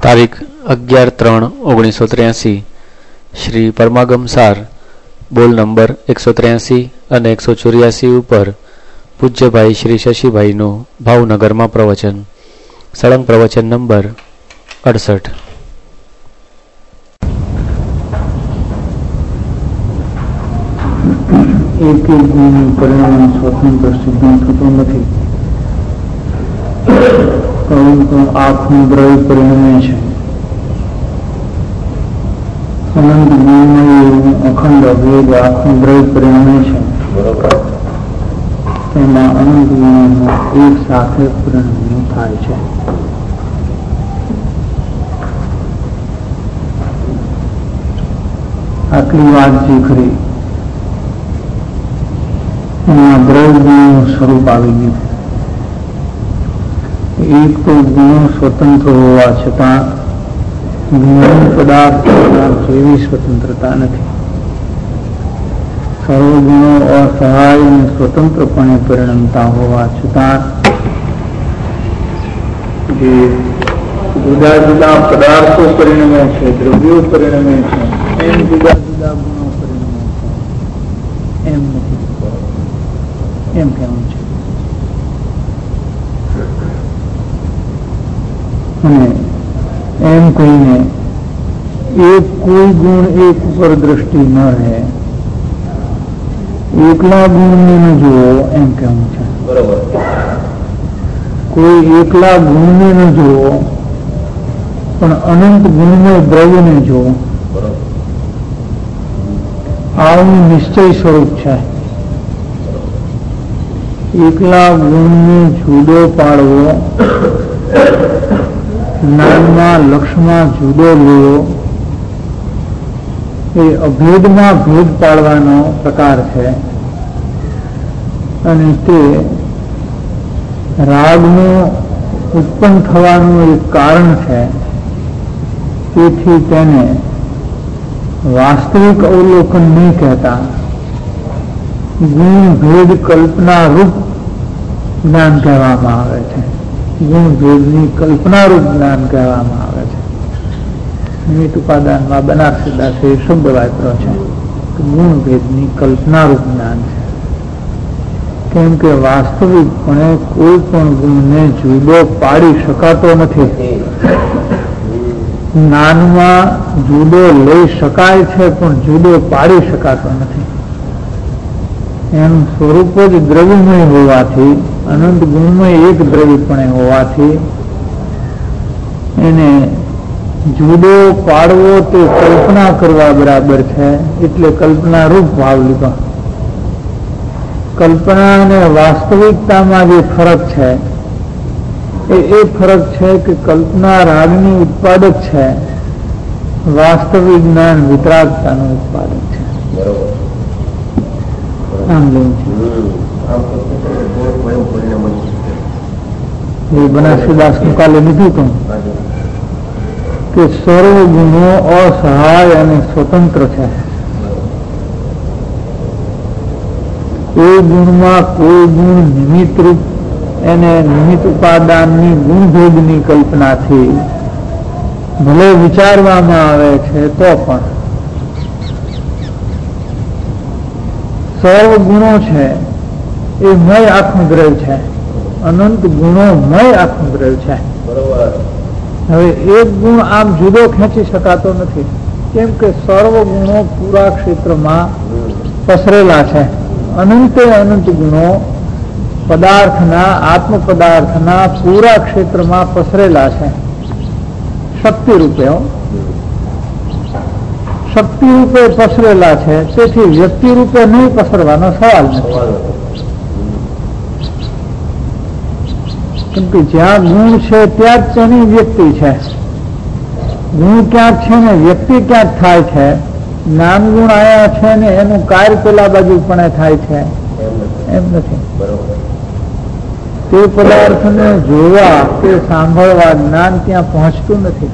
તારીખ 11/3/1983 શ્રી પરમાગમ સાર બોલ નંબર 183 અને 184 ઉપર પૂજ્યભાઈ શ્રી શશીભાઈનું ભાવનગરમાં પ્રવચન. સળંગ પ્રવચન નંબર 68. એક ગુણનું પરિણામ સ્વતંત્ર સિદ્ધ થતું નથી, પરંતુ આંખનું દ્રવ્ય પરિણમે છે. અનંત ગુણમય એવું અખંડ અભેદ આંખનું દ્રવ્ય પરિણમે છે. તેમાં અનંત ગુણોનું એક સાથે પરિણમન થાય છે. આટલી વાત જે ખરી એમાં દ્રવ્ય ગુણનું સ્વરૂપ આવી ગયું. એક તો ગુણો સ્વતંત્ર હોવા છતાં જ્ઞાન પદાર્થ જેવી સ્વતંત્રતા નથી. સર્વ ગુણો અસહાય અને સ્વતંત્રપણે પરિણમતા હોવા છતાં જે જુદા જુદા પદાર્થો પરિણમે છે, દ્રવ્યો પરિણમે છે, એમ જુદા જુદા ગુણો પરિણમે છે એમ નથી, એમ કહેવું છે. અને એમ કહીને એક કોઈ ગુણ એક ઉપર દ્રષ્ટિ ન રહે, એકલા ગુણને ન જુઓ એમ કહેવું છે. બરોબર. કોઈ એકલા ગુણને ન જુઓ પણ અનંત ગુણમય દ્રવ્યને જુઓ, આવું નિશ્ચય સ્વરૂપ છે. એકલા ગુણને જુદો પાડવો, જ્ઞાનમાં લક્ષમાં જુદો લેવો એ અભેદમાં ભેદ પાડવાનો પ્રકાર છે. અને તે રાગનું ઉત્પન્ન થવાનું એક કારણ છે. તેથી તેને વાસ્તવિક અવલોકન નહીં કહેતા, ગુણ ભેદ કલ્પના રૂપ જ્ઞાન કહેવામાં આવે છે. ગુણ ભેદની કલ્પનારૂપ જ્ઞાન કહેવામાં આવે છે. નિમિત્ત ઉપાદાનમાં બનારસી દાસે શબ્દ વાપર્યો છે કે ગુણ ભેદની કલ્પનારૂપ જ્ઞાન છે. કેમ કે વાસ્તવિકપણે કોઈ પણ ગુણને જુદો પાડી શકાતો નથી. જ્ઞાનમાં જુદો લઈ શકાય છે પણ જુદો પાડી શકાતો નથી. એનું સ્વરૂપ જ દ્રવ્યમય હોવાથી, અનંત ગુણમય એક દ્રવ્યપણે હોવાથી એને જુદો પાડવો તે કલ્પના કરવા બરાબર છે. એટલે કલ્પના રૂપ ભાવ લીધો. કલ્પના અને વાસ્તવિકતામાં જે ફરક છે એ ફરક છે કે કલ્પના રાગની ઉત્પાદક છે, વાસ્તવિક જ્ઞાન વિતરાગતાનું ઉત્પાદક છે. આમ લેવું છે. બનારસીદાસ નું કાલે લીધું હતું કે સર્વ ગુણો અસહાય અને સ્વતંત્ર છે. કોઈ ગુણમાં કોઈ ગુણ નિમિત્ત રૂપ, એને નિમિત્ત ઉપાદાનની ગુણભેદની કલ્પનાથી ભલે વિચારવામાં આવે છે તો પણ સર્વ ગુણો છે એ મય આખું દ્રવ્ય છે. અનંત ગુણો મય આખું દ્રવ્ય છે. હવે એક ગુણ આમ જુદો ખેંચી શકાતો નથી, કેમ કે સર્વ ગુણો પૂરા ક્ષેત્રમાં પસરેલા છે. અનંતે અનંત ગુણો પદાર્થના, આત્મ પદાર્થના પૂરા ક્ષેત્રમાં પસરેલા છે. શક્તિ રૂપે શક્તિ રૂપે પસરેલા છે. તેથી વ્યક્તિ રૂપે નહીં પસરવાનો સવાલ નથી. કેમ કે જ્યાં ગુણ છે ત્યાં જ તેની વ્યક્તિ છે. ગુણ ક્યાંક છે ને વ્યક્તિ ક્યાંક થાય છે. જ્ઞાન ગુણ આયા છે ને એનું કાર્ય પેલા બાજુ પણ થાય છે એમ નથી. તે પદાર્થને જોવા કે સાંભળવા જ્ઞાન ત્યાં પહોંચતું નથી.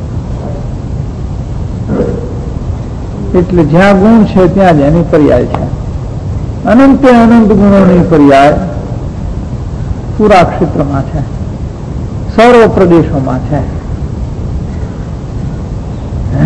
એટલે જ્યાં ગુણ છે ત્યાં જ એની પર્યાય છે. અનંતે અનંત ગુણોની પર્યાય પૂરા ક્ષેત્રમાં છે, સર્વ પ્રદેશોમાં છે.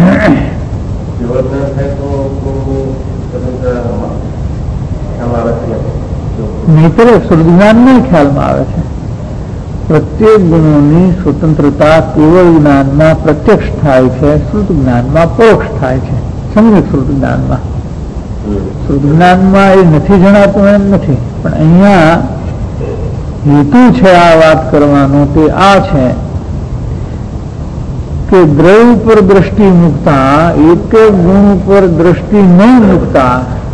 નહીતર શુદ્ધજ્ઞાન નહીં ખ્યાલમાં આવે છે. પ્રત્યેક ગુણોની સ્વતંત્રતા કેવળ જ્ઞાનમાં પ્રત્યક્ષ થાય છે, શ્રુત જ્ઞાનમાં પરોક્ષ થાય છે. સમ્યક શ્રુત જ્ઞાનમાં, શ્રુત જ્ઞાનમાં એ નથી જણાતું એમ નથી, પણ અહીંયા હેતુ છે આ વાત કરવાનો તે આ છે કે દ્રવ્ય ઉપર દ્રષ્ટિ મૂકતા, એક ગુણ ઉપર દ્રષ્ટિ નહીં મૂકતા,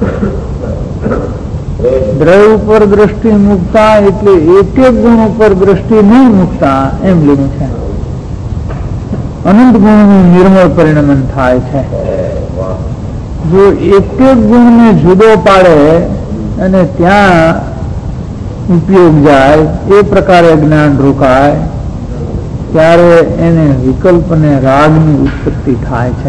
દ્રવ્ય ઉપર દ્રષ્ટિ મૂકતા એટલે એક ગુણ ઉપર દ્રષ્ટિ નહીં મૂકતા એમ લીધું છે. અનંત ગુણનું નિર્મળ પરિણમન થાય છે. જો એક ગુણને જુદો પાડે અને ત્યાં ઉપયોગ જાય એ પ્રકારે જ્ઞાન રોકાય ત્યારે એને વિકલ્પ અને રાગની ઉત્પત્તિ થાય છે.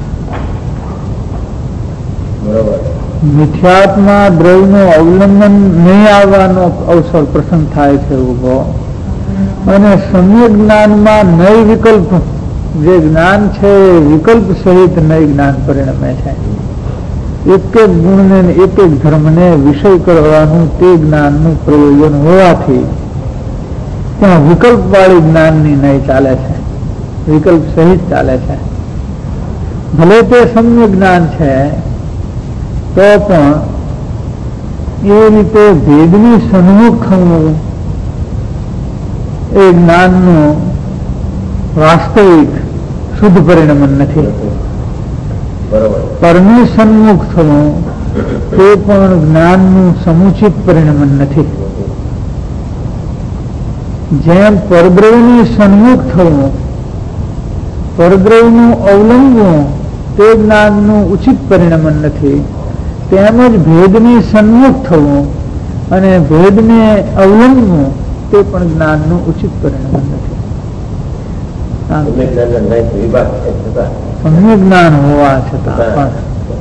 મિથ્યાત્મા દ્રવ્યનું અવલંબન નહીં આવવાનો અવસર પ્રસંગ થાય છે ઉભો, અને સમ્યક જ્ઞાનમાં નય વિકલ્પ જે જ્ઞાન છે વિકલ્પ સહિત નય જ્ઞાન પરિણમે છે. એક એક ગુણને એક એક ધર્મને વિષય કરવાનું તે જ્ઞાનનું પ્રયોજન હોવાથી ત્યાં વિકલ્પ વાળી જ્ઞાનની નય ચાલે છે, વિકલ્પ સહિત ચાલે છે. ભલે તે સમ્યક જ્ઞાન છે તો પણ એ રીતે ભેદની સન્મુખ થવું એ જ્ઞાનનું વાસ્તવિક શુદ્ધ પરિણમન નથી. પરની સન્મુખ થવું તે પણ જ્ઞાનનું સમુચિત પરિણમન નથી. જેમ પરદ્રવ્યની સન્મુખ થવું, પરદ્રવ્યનું અવલંબવું તે જ્ઞાનનું ઉચિત પરિણમન નથી, તેમજ ભેદની સન્મુખ થવું અને ભેદને અવલંબવું તે પણ જ્ઞાનનું ઉચિત પરિણમન નથી. સમ્યક જ્ઞાન હોવા છતાં પણ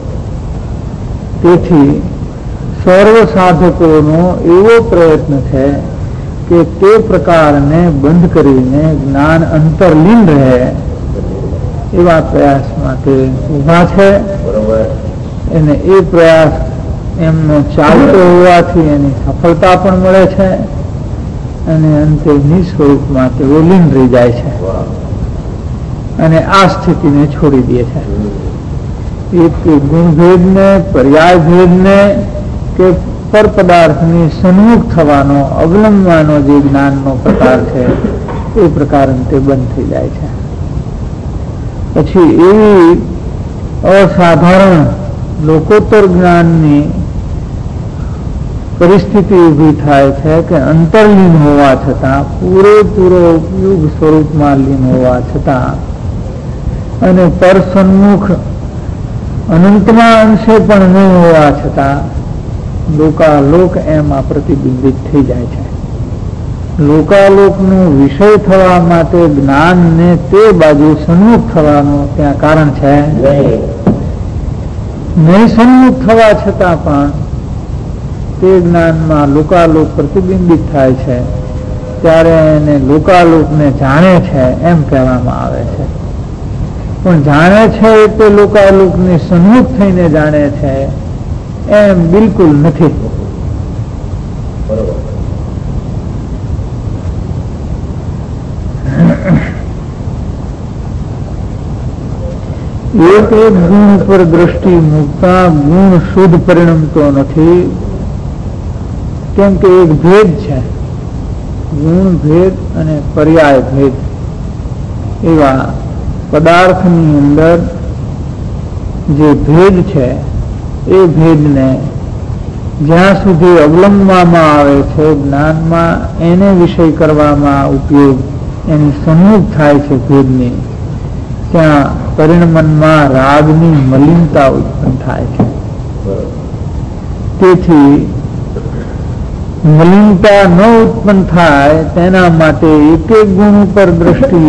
તેથી સર્વ સાધકોનો એવો પ્રયત્ન છે કે તે પ્રકારને બંધ કરીને જ્ઞાન અંતરલીન રહે એવા પ્રયાસમાં તે ઉભા છે. એને એ પ્રયાસ એમનો ચાલતો હોવાથી એની સફળતા પણ મળે છે અને અંતે નિસ્વરૂપમાં તેઓ લીન રહી જાય છે અને આ સ્થિતિને છોડી દે છે. એક ગુણભેદને, પર્યાય ભેદને કે પર પદાર્થની સન્મુખ થવાનો, અવલંબવાનો જે જ્ઞાનનો પ્રકાર છે એ પ્રકાર અંતે બંધ થઈ જાય છે. પછી એવી અસાધારણ લોકોત્તર જ્ઞાનની પરિસ્થિતિ ઊભી થાય છે કે અંતરલીન હોવા છતાં, પૂરેપૂરો ઉપયોગ સ્વરૂપમાં લીન હોવા છતાં અને પરસન્મુખ અનંતના અંશે પણ નહીં હોવા છતાં લોકાલોક એમાં પ્રતિબિંબિત થઈ જાય છે. લોકાલોકનો વિષય થવા માટે જ્ઞાનને તે બાજુ સન્મુખ થવાનું ત્યાં કારણ છે નહીં. સન્મુખ થવા છતાં પણ તે જ્ઞાનમાં લોકાલોક પ્રતિબિંબિત થાય છે ત્યારે એને લોકાલોકને જાણે છે એમ કહેવામાં આવે છે. પણ જાણે છે એટલે લોકાલોકની સન્મુખ થઈને જાણે છે એમ બિલકુલ નથી. એક એક ગુણ પર દ્રષ્ટિ મૂકતા ગુણ શુદ્ધ પરિણમતો નથી, કેમ કે એક ભેદ છે. ગુણ ભેદ અને પર્યાય ભેદ એવા પદાર્થની અંદર જે ભેદ છે એ ભેદને જ્યાં સુધી અવલંબવામાં આવે છે જ્ઞાનમાં, એને વિષય કરવામાં ઉપયોગ એની સન્મુખ થાય છે ભેદની, ત્યાં પરિણમનમાં રાગની મલિનતા ઉત્પન્ન થાય છે. તેથી મલિનતા ન ઉત્પન્ન થાય તેના માટે એક એક ગુણ ઉપર દ્રષ્ટિ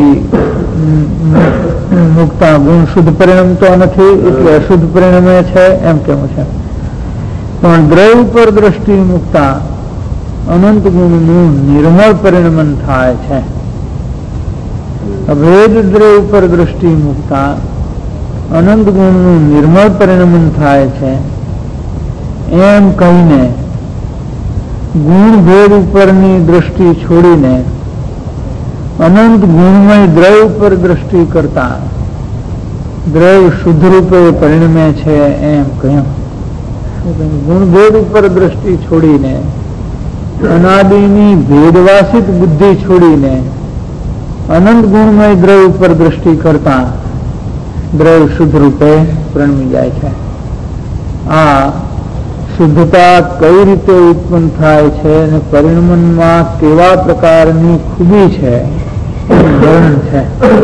મુકતા ગુણ શુદ્ધ પરિણમતો નથી એટલે અશુદ્ધ પરિણમે છે એમ કેવું છે. પણ દ્રવ્ય ઉપર દ્રષ્ટિ મુકતા અનંત ગુણનું નિર્મળ પરિણમન થાય છે. અભેદ દ્રવ્ય ઉપર દ્રષ્ટિ મુકતા અનંત ગુણનું નિર્મળ પરિણમન થાય છે એમ કહીને ગુણ ભેદ ઉપરની દ્રષ્ટિ છોડીને અનંત ગુણમય દ્રવ્ય ઉપર દ્રષ્ટિ કરતા દ્રવ્ય શુદ્ધ રૂપે પરિણમે છે એમ કહ્યું. ગુણ ભેદ ઉપર દ્રષ્ટિ છોડીને અનાદિની ભેદવાસિત બુદ્ધિ છોડીને અનંત ગુણમય દ્રવ્ય ઉપર દ્રષ્ટિ કરતા દ્રવ્ય શુદ્ધ રૂપે પરિણમી જાય છે. આ શુદ્ધતા કઈ રીતે ઉત્પન્ન થાય છે અને પરિણમનમાં કેવા પ્રકારની ખૂબી છે વર્ણન છે.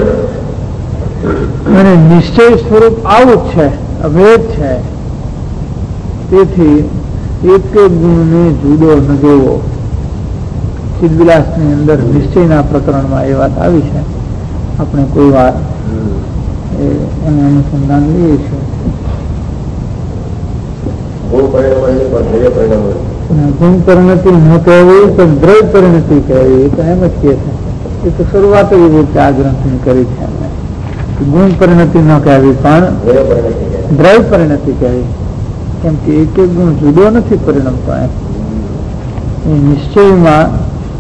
અને નિશ્ચય સ્વરૂપ આવું જ છે, અભેદ છે. તેથી એક એક ગુણને જુદો ન જોવો. ચિદવિલાસની અંદર નિશ્ચયના પ્રકરણમાં એ વાત આવી છે. આપણે કોઈ વાર એનું અનુસંધાન લઈએ છીએ. ગુણ પરિણતિ ન કહેવી તો દ્રવ્ય પરિણતિ કહેવી, એ તો એમ જ કહે છે. એ તો શરૂઆત એવી રીતે આ ગ્રંથની કરી છે એમને. ગુણ પરિણતિ ન કહેવી પણ દ્રવ્ય પરિણતિ કહેવી. કેમ કે એક એક ગુણ જુદો નથી પરિણમતો. એમ એ નિશ્ચયમાં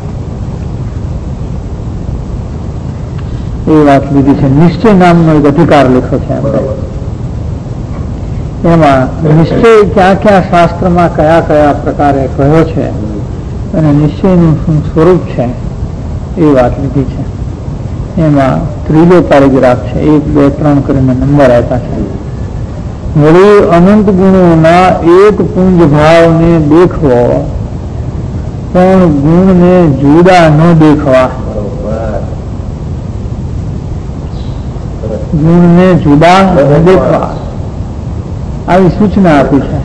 એ વાત લીધી છે. નિશ્ચય નામનો એક અધિકાર લખ્યો છે એમાં નિશ્ચય ક્યાં ક્યાં શાસ્ત્રમાં કયા કયા પ્રકારે કહ્યો છે અને નિશ્ચયનું શું સ્વરૂપ છે એ વાત લીધી છે. એમાં ત્રીજો પેરેગ્રાફ છે. 1, 2, 3 કરીને નંબર આપ્યા છે. વળી અનંત ગુણોના એક પુંજ ભાવને દેખવો પણ ગુણને જુદા ન દેખવા. ગુણને જુદા ન દેખવા આવી સૂચના આપી છે.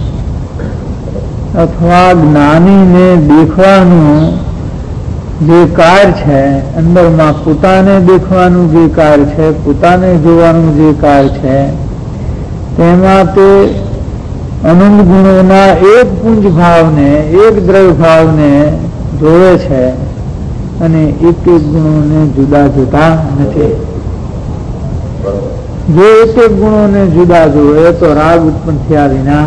અથવા જ્ઞાનીને દેખવાનું જે કાર્ય છે, અંદરમાં પોતાને દેખવાનું જે કાર્ય છે, પોતાને જોવાનું જે કાર્ય છે, તેમાં તે અનંત ગુણોના એક પુંજ ભાવને, એક દ્રવ્ય ભાવને જોવે છે અને એક એક ગુણોને જુદા જોતા નથી. જો એક એક ગુણોને જુદા જોવે તો રાગ ઉત્પન્ન થયા વિના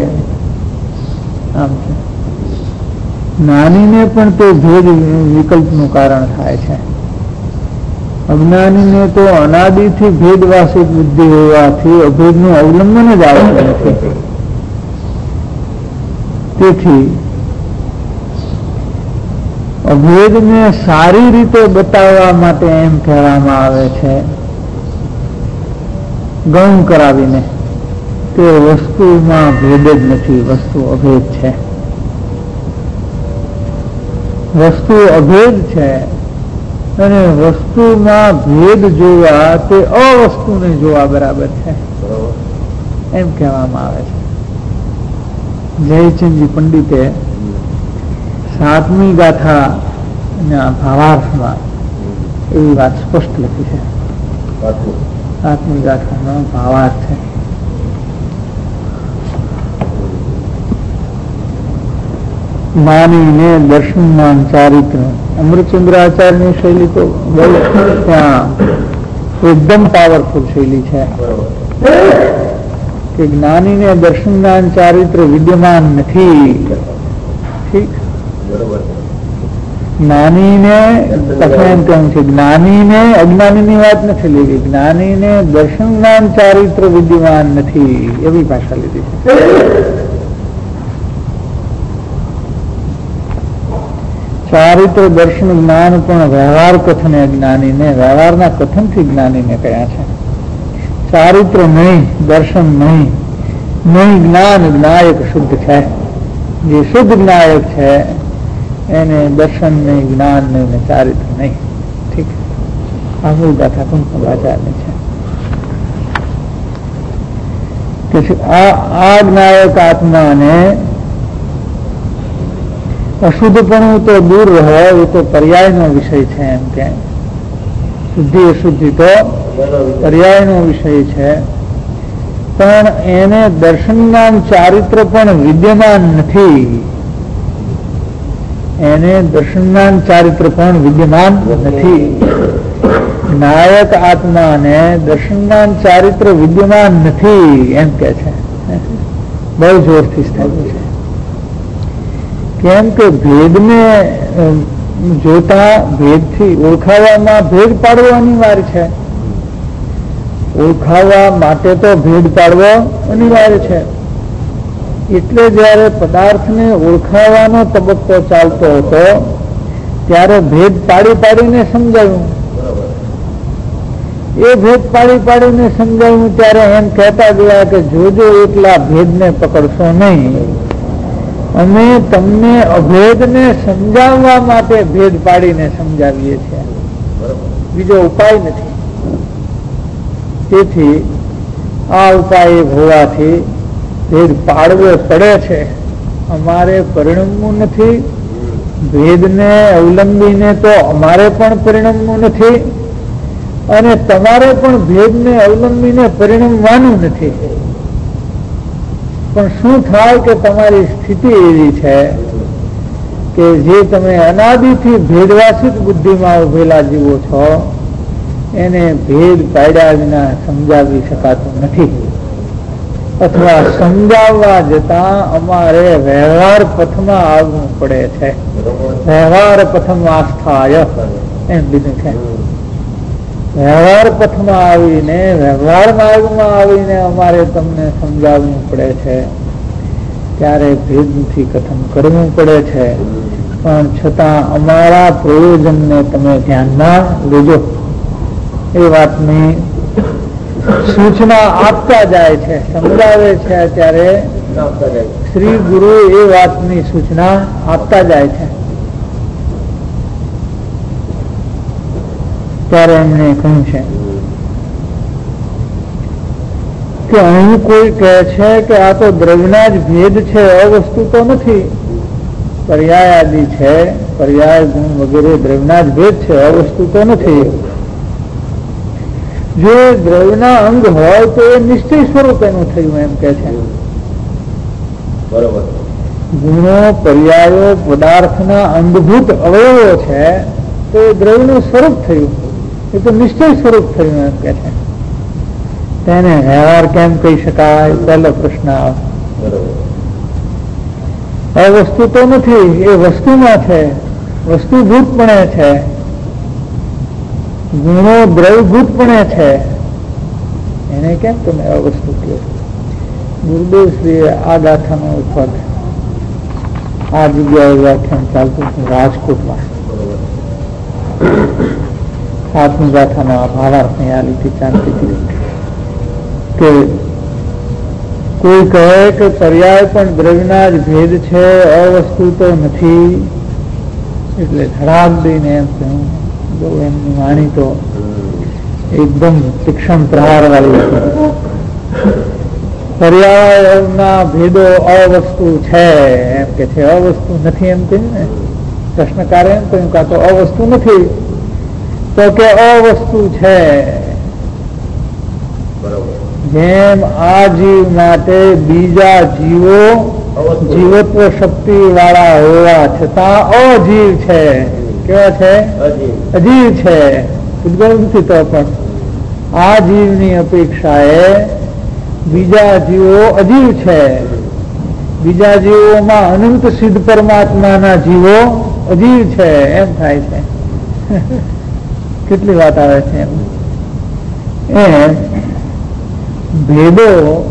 આમ છે. જ્ઞાનીને પણ તે ભેદ વિકલ્પનું કારણ થાય છે. અજ્ઞાનીને તો અનાદિથી ભેદવાસિત બુદ્ધિ હોવાથી અભેદનું અવલંબન જ આવતું નથી. તેથી અભેદને સારી રીતે બતાવવા માટે એમ કહેવામાં આવે છે ગૌણ કરાવીને કે વસ્તુમાં ભેદ જ નથી, વસ્તુ અભેદ છે. વસ્તુ અભેદ છે અને વસ્તુમાં ભેદ જોવા તે અવસ્તુને જોવા બરાબર છે એમ કહેવામાં આવે છે. જયચંદજી પંડિતે 7મી ગાથાના ભાવાર્થમાં એવી વાત સ્પષ્ટ લખી છે. 7મી ગાથાનો ભાવાર્થ છે. માનીને દર્શનમાન ચારિત્ર. અમૃતચંદ્રાચાર્યની શૈલી તો ત્યાં એકદમ પાવરફુલ શૈલી છે કે જ્ઞાનીને દર્શનમાન ચારિત્ર વિદ્યમાન નથી. ઠીક, જ્ઞાનીને એમ કેમ છે, જ્ઞાનીને અજ્ઞાનીની વાત નથી લીધી. જ્ઞાનીને દર્શનમાન ચારિત્ર વિદ્યમાન નથી એવી ભાષા લીધી છે. ચારિત્ર દર્શન જ્ઞાન પણ વ્યવહાર કથને જ્ઞાનીને, વ્યવહારના કથનથી જ્ઞાનીને કયા છે. ચારિત્ર નહીં, દર્શન નહીં, નહીં જ્ઞાન. જ્ઞાયક શુદ્ધ છે. જે શુદ્ધ જ્ઞાયક છે એને દર્શન નહીં, જ્ઞાન નહીં ને ચારિત્ર નહીં. ઠીક, આ મૂળ ગાથા કુંભકાચાર્યની છે કે આ જ્ઞાયક આત્માને અશુદ્ધપણું તો દૂર રહે, એ તો પર્યાયનો વિષય છે. એમ કે શુદ્ધિ અશુદ્ધિ તો પર્યાયનો વિષય છે, પણ એને દર્શનમાન ચારિત્ર પણ વિદ્યમાન નથી. એને દર્શનમાન ચારિત્ર પણ વિદ્યમાન નથી. નાયક આત્માને દર્શનમાન ચારિત્ર વિદ્યમાન નથી એમ કે છે. બહુ જોરથી સ્થાપ્યું છે. કેમ કે ભેદને જોતા ભેદથી ઓળખાવામાં ભેદ પાડવો અનિવાર્ય છે. ઓળખાવા માટે તો ભેદ પાડવો અનિવાર્ય છે. એટલે જયારે પદાર્થને ઓળખાવાનો તબક્કો ચાલતો હતો ત્યારે ભેદ પાડી પાડીને સમજાવ્યું. એ ભેદ પાડી પાડીને સમજાવ્યું ત્યારે એમ કહેતા ગયા કે જોજો એટલા ભેદને પકડશો નહીં, અમે તમને અભેદને સમજાવવા માટે ભેદ પાડીને સમજાવીએ છીએ, બીજો ઉપાય નથી. તેથી આ ઉપાય હોવાથી ભેદ પાડવો પડે છે. અમારે પરિણમવું નથી, ભેદને અવલંબીને તો અમારે પણ પરિણમવું નથી અને તમારે પણ ભેદને અવલંબીને પરિણમવાનું નથી. પણ શું થાય કે તમારી સ્થિતિ એવી છે કે જે તમે અનાદિથી ભેદવાસિત બુદ્ધિમાં ઉભેલા જીવો છો એને ભેદ પાડ્યા વિના સમજાવી શકાતું નથી, અથવા સમજાવવા જતા અમારે વ્યવહાર પથમાં આવવું પડે છે. વ્યવહાર પથમ આસ્થાય એમ લીધું છે. વ્યવહાર પથમાં આવીને વ્યવહાર માર્ગમાં આવીને અમારે તમને સમજાવવું પડે છે. ત્યારે ભેદથી કથન કરવું પડે છે, પણ છતાં અમારા પ્રયોજનને તમે ધ્યાનમાં લેજો એ વાતની સૂચના આપતા જાય છે, સમજાવે છે. ત્યારે શ્રી ગુરુ એ વાતની સૂચના આપતા જાય છે. ત્યારે એમણે કહ્યું છે કે અહીં કોઈ કહે છે કે આ તો દ્રવ્યના જ ભેદ છે, અવસ્તુ તો નથી. પર્યાય આદિ છે, પર્યાય ગુણ વગેરે દ્રવ્યના જ ભેદ છે, અવસ્તુ તો નથી. જો દ્રવ્યના અંગ હોય તો એ નિશ્ચય સ્વરૂપ એનું થયું એમ કે છે. ગુણો પર્યાયો પદાર્થના અંગભૂત અવયવો છે તો એ દ્રવ્યનું સ્વરૂપ થયું, એ તો નિશ્ચય સ્વરૂપ થયું એમ કે છે. તેને વ્યવહાર કેમ કહી શકાય? પહેલો પ્રશ્ન આવે. અવસ્તુ તો નથી, એ વસ્તુમાં છે, વસ્તુભૂતપણે છે. ગુણો દ્રવ્યભૂતપણે છે, એને કેમ તમે અવસ્તુ કહો? ગુરુદેવશ્રીએ આ ગાથાનો ઉપર આ જગ્યાએ વ્યાખ્યાન ચાલતું હતું રાજકોટમાં. 7મી ગાથાનો આ ભાવાર્થની આ લીટી ચાલતી હતી કે કોઈ કહે કે પર્યાય પણ દ્રવ્યના જ ભેદ છે, અવસ્તુ તો નથી. એટલે ધડાક દઈને એમ કહ્યું. એમની વાણી તો એકદમ તીક્ષ્ણ પ્રહાર વાળી હતી. પર્યાયના ભેદો અવસ્તુ છે એમ કે છે, અવસ્તુ નથી એમ કહ્યું ને. પ્રશ્નકારે એમ કહ્યું કે આ તો અવસ્તુ નથી, તો કે અવસ્તુ છે. જેમ આ જીવ માટે બીજા જીવો જીવત્વ શક્તિ વાળા હોવા છતાં અજીવ છે. કેવા છે? અજીવ છે. ઉદ્ગલ નથી તો પણ આ જીવની અપેક્ષાએ બીજા જીવો અજીવ છે. બીજા જીવોમાં અનંત સિદ્ધ પરમાત્માના જીવો અજીવ છે એમ થાય છે. કેટલી વાત આવે છે એમ. ભેદો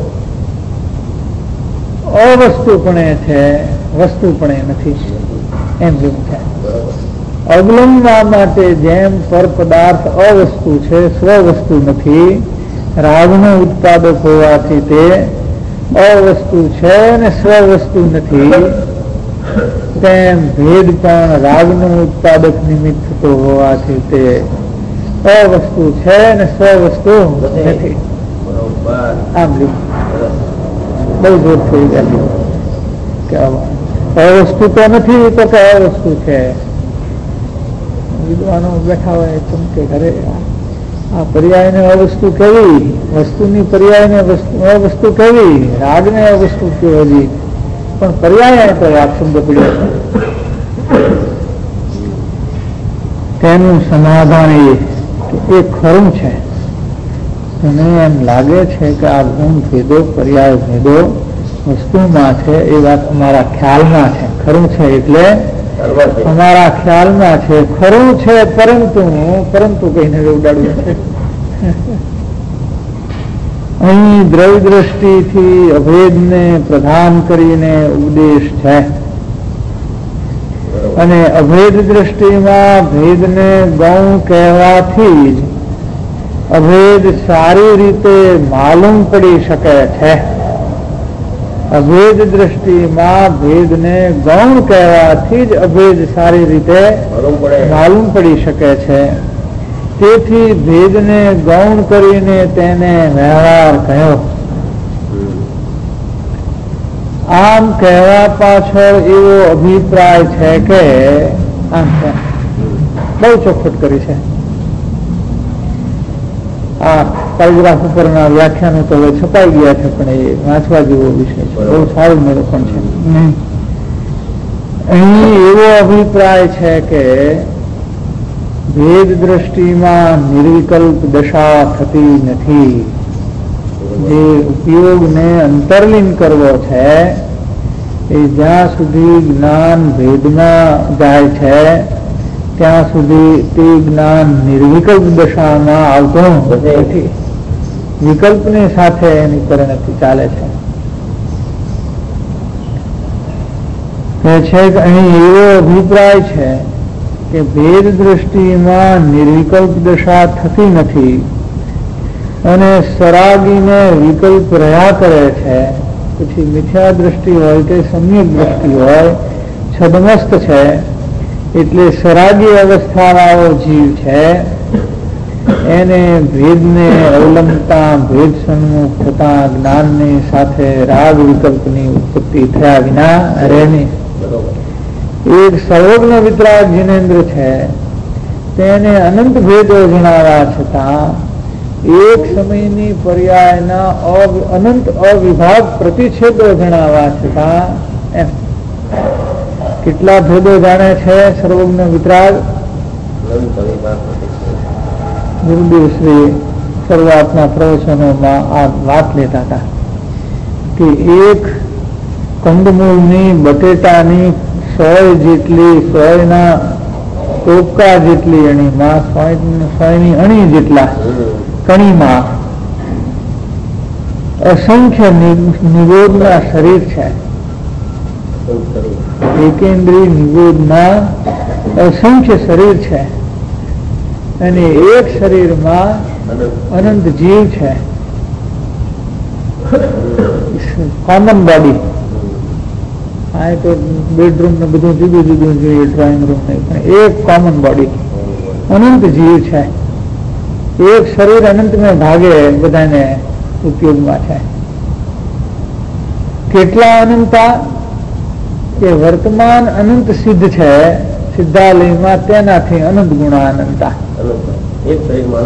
અવસ્તુપણે છે, વસ્તુપણે નથી એમ જેવું છે. અવલંબવા માટે જેમ પર પદાર્થ અવસ્તુ છે, સ્વવસ્તુ નથી, રાગનો ઉત્પાદક હોવાથી તે અવસ્તુ છે અને સ્વવસ્તુ નથી, તેમ ભેદ પણ રાગનું ઉત્પાદક નિમિત્ત થતો હોવાથી તે અવસ્તુ છે અને સ્વવસ્તુ નથી. આમ બહુ જોર થઈ ગયા. અવસ્તુ તો નથી તો કે અવસ્તુ છે. વિદ્વાનો બેઠા હોય ચમકે ઘરે આ પર્યાયને અવસ્તુ કેવી, વસ્તુની પર્યાયને અવસ્તુ કેવી, રાગને અવસ્તુ કેવી, પણ પર્યાય તો આ શબ્દ પડ્યો. તેનું સમાધાન એ એ ખરું છે. મને એમ લાગે છે કે આ ગુણ ભેદો પર્યાય ભેદો વસ્તુમાં છે, એ વાત અમારા ખ્યાલમાં છે. ખરું છે એટલે અમારા ખ્યાલમાં છે, ખરું છે, પરંતુ કહીને ઉડાડવું છે. અહીં દ્રવ્ય દ્રષ્ટિથી અભેદને પ્રધાન કરીને ઉપદેશ છે, અને અભેદ દ્રષ્ટિમાં ભેદને ગૌણ કહેવાથી જ અભેદ સારી રીતે માલુમ પડી શકે છે. અભેદ દ્રષ્ટિમાં ભેદને ગૌણ કહેવાથી જ અભેદ સારી રીતે માલુમ પડી શકે છે. તેથી ભેદને ગૌણ કરીને તેને વ્યવહાર કહ્યો. આમ કહેવા પાછળ એવો અભિપ્રાય છે કે બહુ ચોખવટ કરી છે. આ પેરેગ્રાફ ઉપરના વ્યાખ્યાનો તો હવે છપાઈ ગયા છે, પણ એ વાંચવા જેવો વિષય છે, બહુ સારું નિરૂપણ છે. અહીં એવો અભિપ્રાય છે કે ભેદ દ્રષ્ટિમાં નિર્વિકલ્પ દશા થતી નથી. જે ઉપયોગને અંતર્લીન કરવો છે એ જ્યાં સુધી જ્ઞાન ભેદમાં જાય છે ત્યાં સુધી તે જ્ઞાન નિર્વિકલ્પ દશામાં આવતું નથી. વિકલ્પની સાથે એની પરિણતિ ચાલે છે. કે અહીં એવો અભિપ્રાય છે કે ભેદ દ્રષ્ટિમાં નિર્વિકલ્પ દશા થતી નથી અને સરાગીને વિકલ્પ રહ્યા કરે છે. પછી મિથ્યા દ્રષ્ટિ હોય કે સમ્યક દ્રષ્ટિ હોય, છદમસ્ત છે એટલે સરાગી અવસ્થાવાળો જીવ છે. એને ભેદને અવલંબતા ભેદ સન્મુખ થતા જ્ઞાનની સાથે રાગ વિકલ્પની ઉત્પત્તિ થયા વિના રહે નહીં. એક સર્વજ્ઞ વિતરાગ જીનેન્દ્ર છે, તેને અનંત ભેદો જણાવ્યા છતાં એક સમયની પર્યાયના અનંત અવિભાગ પ્રતિછેદો જણાવ્યા છતાં એમ કેટલા ભેદો જાણે છે સર્વજ્ઞ વિતરાગ? ગુરુદેવ શ્રી શરૂઆતના પ્રવચનોમાં આ વાત લેતા હતા કે એક કંદમૂળની બટેટાની 100 જેટલી 100ના ટોપકા જેટલી અણીમાં 100ની અણી જેટલા કણીમાં અસંખ્ય નિગોદના શરીર છે. એકેન્દ્રીય નિગોદના અસંખ્ય શરીર છે અને એક શરીરમાં અનંત જીવ છે. Common body. આ તો બેડરૂમ ને બધું જુદું જુદું જોઈએ, ડ્રોઈંગ રૂમ ને, પણ એક કોમન બોડી અનંત જીવ છે. એક શરીર અનંતને ભાગે બધાને ઉપયોગમાં છે. કેટલા અનંતા કે વર્તમાન અનંત સિદ્ધ છે સિદ્ધાલયમાં, તેનાથી અનંત ગુણા અનંતા. એક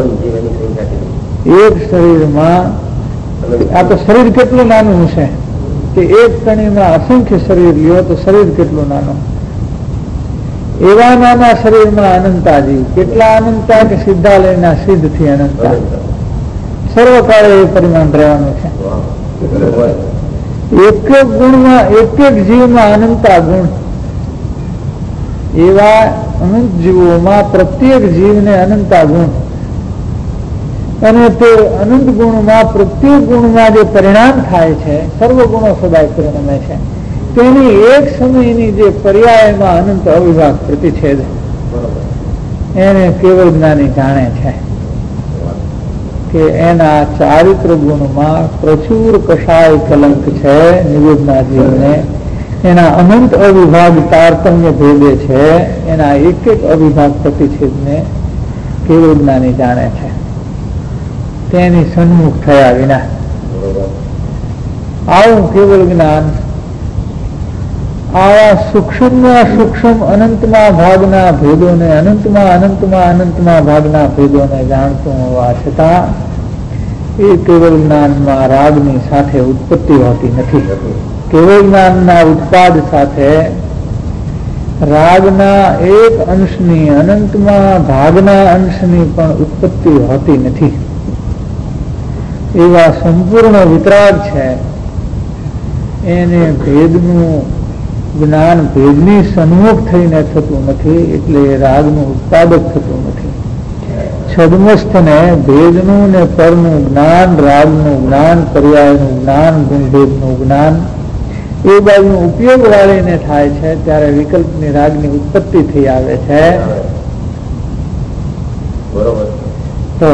શરીરમાં આ તો શરીર કેટલું નાનું છે કે એક કણીમાં અસંખ્ય શરીર લ્યો તો શરીર કેટલું નાનું. એવા નાના શરીરમાં અનંતાજી કેટલા અનંતા કે સિદ્ધાલયના સિદ્ધ થી અનંતા. સર્વકાળે એ પરિમાણ રહેવાનું છે. એક એક ગુણમાં એક એક જીવમાં અનંતા ગુણ. એવા અનંત જીવોમાં પ્રત્યેક જીવને અનંતા ગુણ, અને તે અનંત ગુણમાં પ્રત્યેક ગુણમાં જે પરિણામ થાય છે, સર્વ ગુણો સદાય પરિણમે છે, તેની એક સમયની જે પર્યાયમાં અનંત અવિભાગ પ્રતિછેદ એને કેવળ જ્ઞાની જાણે છે કે એના ચારિત્ર ગુણમાં પ્રચુર કષાય કલંક છે. નિવેદના જીવને એના અનંત અવિભાગ તારતમ્ય ભેદે છે. એના એક એક અવિભાગ પ્રતિછેદને કેવળ જ્ઞાની જાણે છે, તેની સન્મુખ થયા વિના. આવું કેવળ જ્ઞાન આવા સૂક્ષ્મમાં સૂક્ષ્મ અનંતમાં ભાગના ભેદોને અનંતમાં ભાગના ભેદોને જાણતું હોવા છતાં એ કેવળ જ્ઞાનમાં રાગની સાથે ઉત્પત્તિ હોતી નથી. કેવળ જ્ઞાનના ઉત્પાદ સાથે રાગના એક અંશની, અનંતમાં ભાગના અંશની પણ ઉત્પત્તિ હોતી નથી. એવા સંપૂર્ણ વિતરાગ છે. એને ભેદનું જ્ઞાન ભેદની સન્મુખ થઈને થતું નથી, એટલે રાગનું ઉત્પાદક થતું નથી. છદ્મસ્થને ભેદનું ને પરનું જ્ઞાન, રાગનું જ્ઞાન, પર્યાયનું જ્ઞાન, ગુણભેદનું જ્ઞાન એ બાજુનો ઉપયોગ વાળીને થાય છે, ત્યારે વિકલ્પની રાગની ઉત્પત્તિ થઈ આવે છે. તો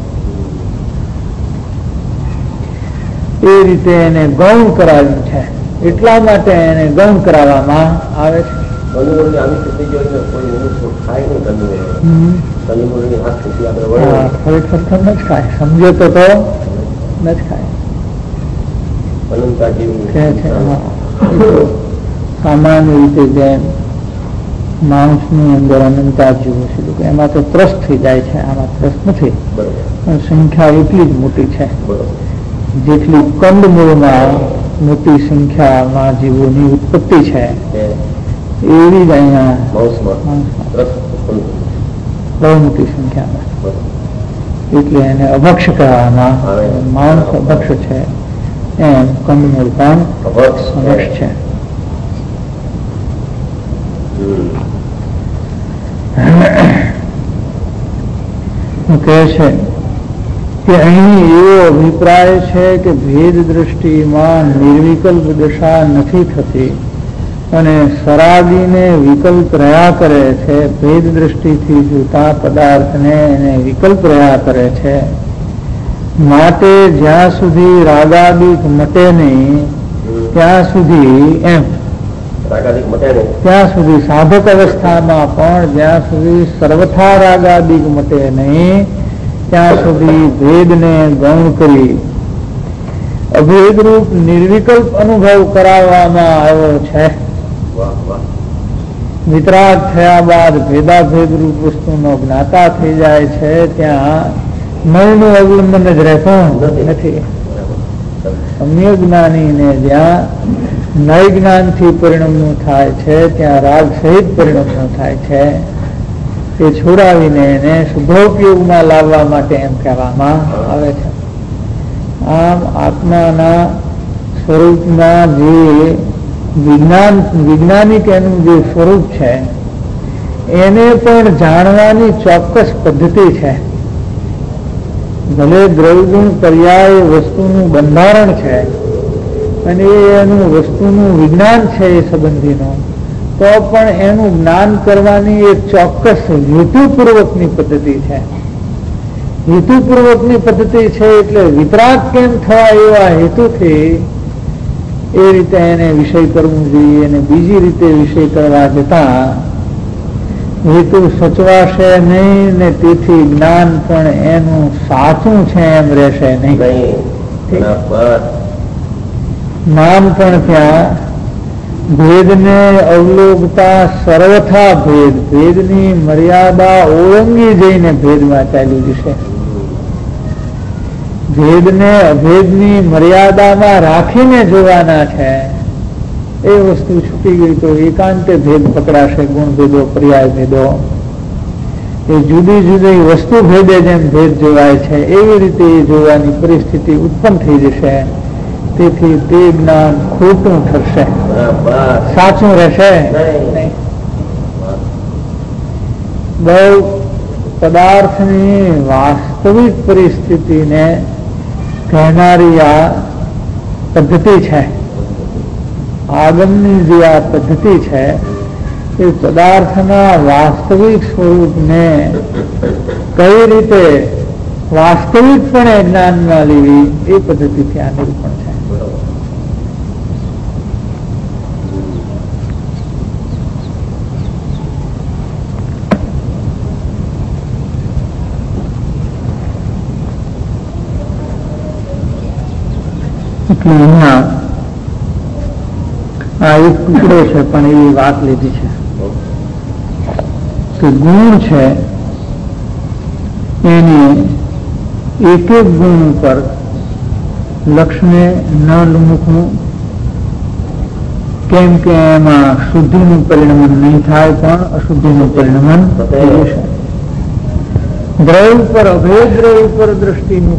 એ રીતે એને ગૌણ કરાવ્યું છે. એટલા માટે એને ગૌણ કરાવવામાં આવે છે. સમજો તો ન જ ખાય. સામાન્ય રીતે જેમ માણસની અંદર અનંતા જીવો છે એમાં તો ત્રસ્ત થઈ જાય છે, આમાં ત્રસ્ત નથી. પણ સંખ્યા એટલી જ મોટી છે. જેટલી કંદમૂળમાં મોટી સંખ્યામાં જીવોની ઉત્પત્તિ છે એવી જ અહીંયા બહુ મોટી સંખ્યામાં, એટલે એને અભક્ષ કહેવામાં. માણસ અભક્ષ છે એમ કંદમૂળ પણ અભક્ષ છે. કહે છે કે અહીં એવો અભિપ્રાય છે કે ભેદ દ્રષ્ટિમાં નિર્વિકલ્પ દશા નથી થતી અને સરાગીને વિકલ્પ રહ્યા કરે છે. ભેદ દ્રષ્ટિથી જોતા પદાર્થને એને વિકલ્પ રહ્યા કરે છે. માટે જ્યાં સુધી રાગાદિક મટે નહીં ત્યાં સુધી ત્યાં સુધી સાધક અવસ્થામાં પણ જ્યાં સુધી સર્વથા રાગાદિક મટે નહીં ત્યાં સુધી ભેદને ગૌણ કરી અભેદરૂપ નિર્વિકલ્પ અનુભવ કરાવવામાં આવ્યો છે. વિતરાગ થયા બાદ ભેદાભેદ રૂપ વસ્તુનો જ્ઞાતા થઈ જાય છે, ત્યાં મનનું અવલંબન જ રહેતું નથી. સમ્યક જ્ઞાનીને જ્યાં નય જ્ઞાનથી પરિણમનું થાય છે ત્યાં રાગ સહિત પરિણમનું થાય છે. એ છોડાવીને એને શુદ્ધોપયોગમાં લાવવા માટે એમ કહેવામાં આવે છે. આમ આત્માના સ્વરૂપમાં જે વૈજ્ઞાનિક એનું જે સ્વરૂપ છે એને પણ જાણવાની ચોક્કસ પદ્ધતિ છે. ભલે દ્રવ્યગુણ પર્યાય વસ્તુનું બંધારણ છે અને એનું વસ્તુનું વિજ્ઞાન છે એ સંબંધીનું, તો પણ એનું જ્ઞાન કરવાની એક ચોક્કસ હેતુપૂર્વકની પદ્ધતિ છે. હેતુપૂર્વકની પદ્ધતિ છે એટલે વિતરાગ કેમ થવા એવા હેતુથી એ રીતે એને વિષય કરવું જોઈએ અને બીજી રીતે વિષય કરવા જતા હેતુ સચવાશે નહીં ને તેથી જ્ઞાન પણ એનું સાચું છે એમ રહેશે નહીં. નામ પણ ત્યાં ભેદને અવલોકતા સર્વથા ભેદની મર્યાદા ઓળંગી જઈને ભેદમાં ચાલ્યું જશે. ભેદને અભેદની મર્યાદામાં રાખીને જોવાના છે. એ વસ્તુ છૂટી ગઈ તો એકાંતે ભેદ પકડાશે. ગુણ ભેદો, પર્યાય ભેદો, એ જુદી જુદી વસ્તુ ભેદે જેમ ભેદ જોવાય છે એવી રીતે એ જોવાની પરિસ્થિતિ ઉત્પન્ન થઈ જશે. તેથી તે જ્ઞાન ખોટું ઠરશે, સાચું રહેશે નહીં. બહુ પદાર્થની વાસ્તવિક પરિસ્થિતિને કહેનારી આ પદ્ધતિ છે. આગમની જે આ પદ્ધતિ છે એ પદાર્થના વાસ્તવિક સ્વરૂપને કઈ રીતે વાસ્તવિકપણે જ્ઞાનમાં લેવી એ પદ્ધતિથી આ નિરૂપણ છે. એટલે અહીંયા આ એક ટુકડો છે પણ એવી વાત લીધી છે કે ગુણ છે એને એક એક ગુણ ઉપર લક્ષ્યને ન મૂકવું કેમ કે એમાં શુદ્ધિનું પરિણમન નહીં થાય પણ અશુદ્ધિનું પરિણમન થઈ જશે. દ્રવ્ય ઉપર અભેદ દ્રવ્ય ઉપર દ્રષ્ટિનું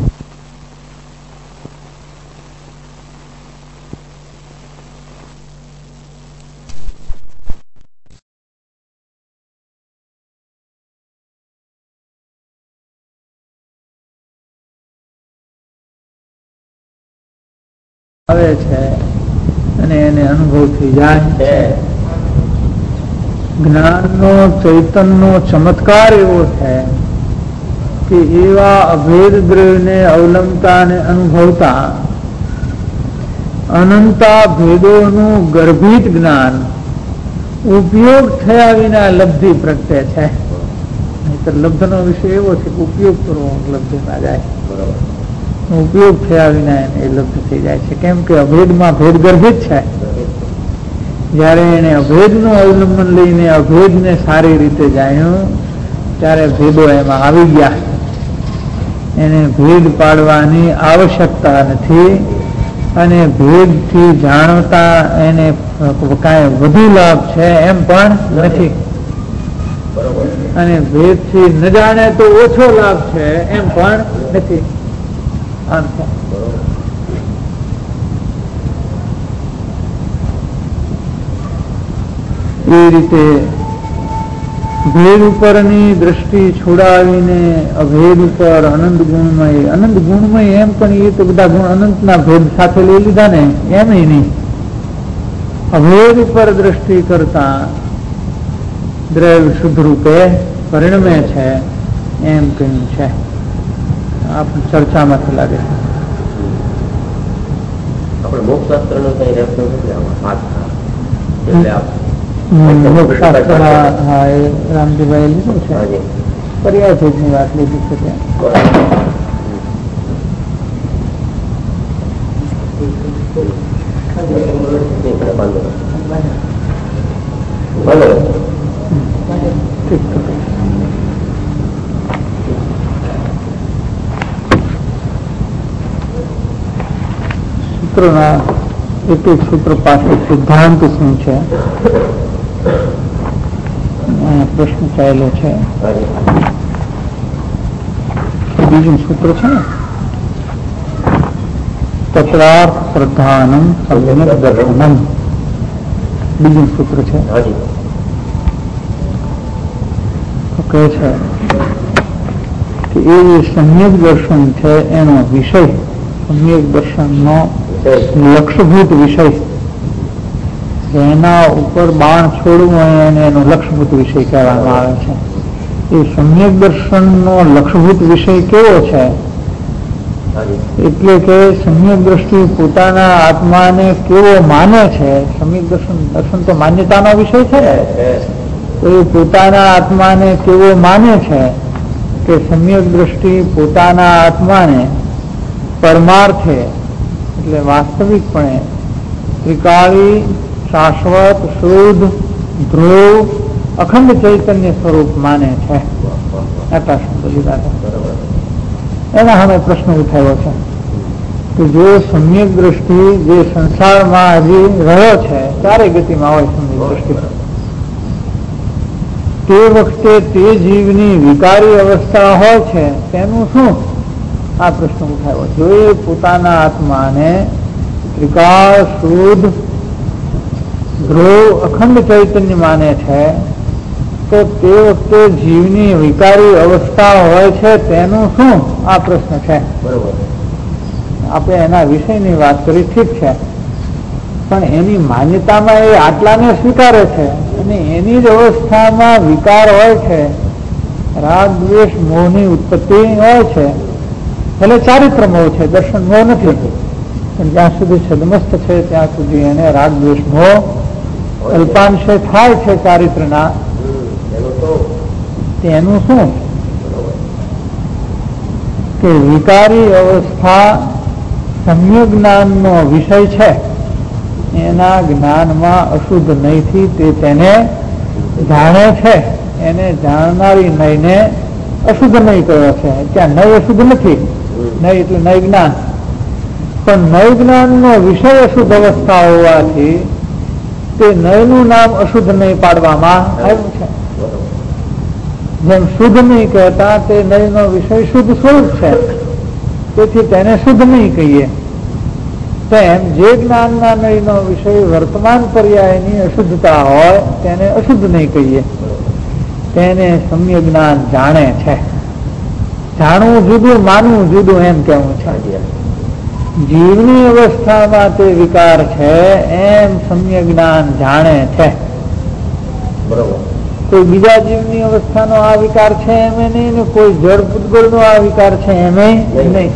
આવે છે અને એને અનુભવ થઈ જાય છે. જ્ઞાનનો ચૈતનનો ચમત્કાર એવો છે કે એવા અભેદ દ્રવ્યને અવલંબતા અને અનુભવતા અનંતા ભેદોનું ગર્ભિત જ્ઞાન ઉપયોગ થયા વિના લબ્ધિ પ્રગટે છે. નહીંતર લબ્ધનો વિષય એવો છે કે ઉપયોગ કરવો લબ્ધિમાં જાય, ઉપયોગ થયા વિના એને લબ્ધ થઈ જાય છે. કેમ કે અભેદમાં ભેદ ગર્ભિત છે. જયારે એને અભેદનું અવલંબન લઈને અભેદને સારી રીતે જાણ્યું ત્યારે ભેદો એમાં આવી ગયા. એને ભેદ પાડવાની આવશ્યકતા નથી અને ભેદથી જાણતા એને કાંઈ વધુ લાભ છે એમ પણ નથી અને ભેદથી ન જાણે તો ઓછો લાભ છે એમ પણ નથી. એ રીતે ભેદ ઉપરની દ્રષ્ટિ છોડાવીને અભેદ ઉપર અનંત ગુણમય એમ પણ એ તો બધા ગુણ અનંતના ભેદ સાથે લઈ લીધા ને એમ નહીં. અભેદ ઉપર દ્રષ્ટિ કરતા દ્રવ્ય શુદ્ધ રૂપે પરિણમે છે એમ કહ્યું છે. આપણે ચર્ચામાંથી લાગે છે. આપણે મોક્ષશાસ્ત્ર નો કઈ રેફરન્સ મોક્ષશાસ્ત્ર હા એ રામજીભાઈ લીધું છે. પર્યાય ની વાત લીધી છે ત્યાં. સૂત્રના એક એક સૂત્ર પાસે સિદ્ધાંત શું છે પ્રશ્ન ચાલેલો છે. બીજું સૂત્ર છે ને તત્રાર્થ પ્રધાનમ સમ્યક દર્શનમ. બીજું સૂત્ર છે તો કહે છે કે એ જે સમ્યક દર્શન છે એનો વિષય સમ્યક દર્શનનો લક્ષ્યભૂત વિષય એના ઉપર બાણ છોડવું હોય અને એનો લક્ષ્યભૂત વિષય કહેવામાં આવે છે. એ સમ્યક દર્શનનો લક્ષ્યભૂત વિષય કેવો છે એટલે કે સમ્યક દ્રષ્ટિ પોતાના આત્માને કેવો માને છે. સમ્યક દર્શન તો માન્યતાનો વિષય છે ને, તો એ પોતાના આત્માને કેવો માને છે કે સમ્યક દ્રષ્ટિ પોતાના આત્માને પરમાર્થે એટલે વાસ્તવિકપણે ત્રિકાળી શાશ્વત શુદ્ધ ધ્રુવ અખંડ ચૈતન્ય સ્વરૂપ માને છે. આટલા શબ્દો લીધા છે. એના હવે પ્રશ્ન ઉઠાવ્યો છે કે જો સમ્યક દ્રષ્ટિ જે સંસારમાં હજી રહ્યો છે ચારે ગતિમાં હોય સમ્યક દ્રષ્ટિ, તે વખતે તે જીવની વિકારી અવસ્થા હોય છે તેનું શું? આ પ્રશ્ન ઉઠાવ્યો. જો એ પોતાના આત્માને ત્રિકાળ શુદ્ધ ધ્રુવ અખંડ ચૈતન્ય માને છે તો તે વખતે જીવની વિકારી અવસ્થા હોય છે તેનું શું? આ પ્રશ્ન છે. બરોબર. આપણે એના વિષયની વાત કરી ઠીક છે, પણ એની માન્યતામાં એ આટલાને સ્વીકારે છે અને એની જ અવસ્થામાં વિકાર હોય છે, રાગ દ્વેષ મોહની ઉત્પત્તિ હોય છે. ભલે ચારિત્ર મોહ છે, દર્શન મોહ નથી, પણ જ્યાં સુધી છદમસ્ત છે ત્યાં સુધી એને રાગ દ્વેષ મોહ અલ્પાંશે થાય છે ચારિત્રના, તેનું શું? કે વિકારી અવસ્થા સમ્યક જ્ઞાનનો વિષય છે, એના જ્ઞાનમાં અશુદ્ધ નહીંથી તે તેને જાણે છે. એને જાણનારી નયને અશુદ્ધ નહીં કહ્યો છે. ત્યાં નય અશુદ્ધ નથી, નય એટલે નય જ્ઞાન, પણ નય જ્ઞાનનો વિષય અશુદ્ધ અવસ્થા હોવાથી તે નયનું નામ અશુદ્ધ નહીં પાડવામાં આવ્યું છે. જેમ શુદ્ધ નહીં કહેતા તે નયનો વિષય શુદ્ધ સ્વરૂપ છે, તેથી તેને શુદ્ધ નહીં કહીએ, તેમ જે જ્ઞાનના નયનો વિષય વર્તમાન પર્યાયની અશુદ્ધતા હોય તેને અશુદ્ધ નહીં કહીએ. તેને સમ્યક જ્ઞાન જાણે છે. જાણવું જુદું, માનવું જુદું, એમ કેવું છે. જીવની અવસ્થામાં તે વિકાર છે એમ સમ્યક જ્ઞાન જાણે છે. બરોબર. કોઈ બીજા જીવની અવસ્થાનો આ વિકાર છે એમ નહીં, ને કોઈ જળ પૂતગલનો આ વિકાર છે એમ નહીં.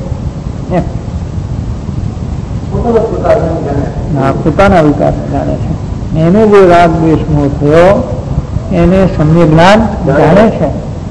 પોતાના વિકાર જાણે છે. એને જે રાગ દ્વેષ મોહ થયો એને સમ્યક જ્ઞાન જાણે છે.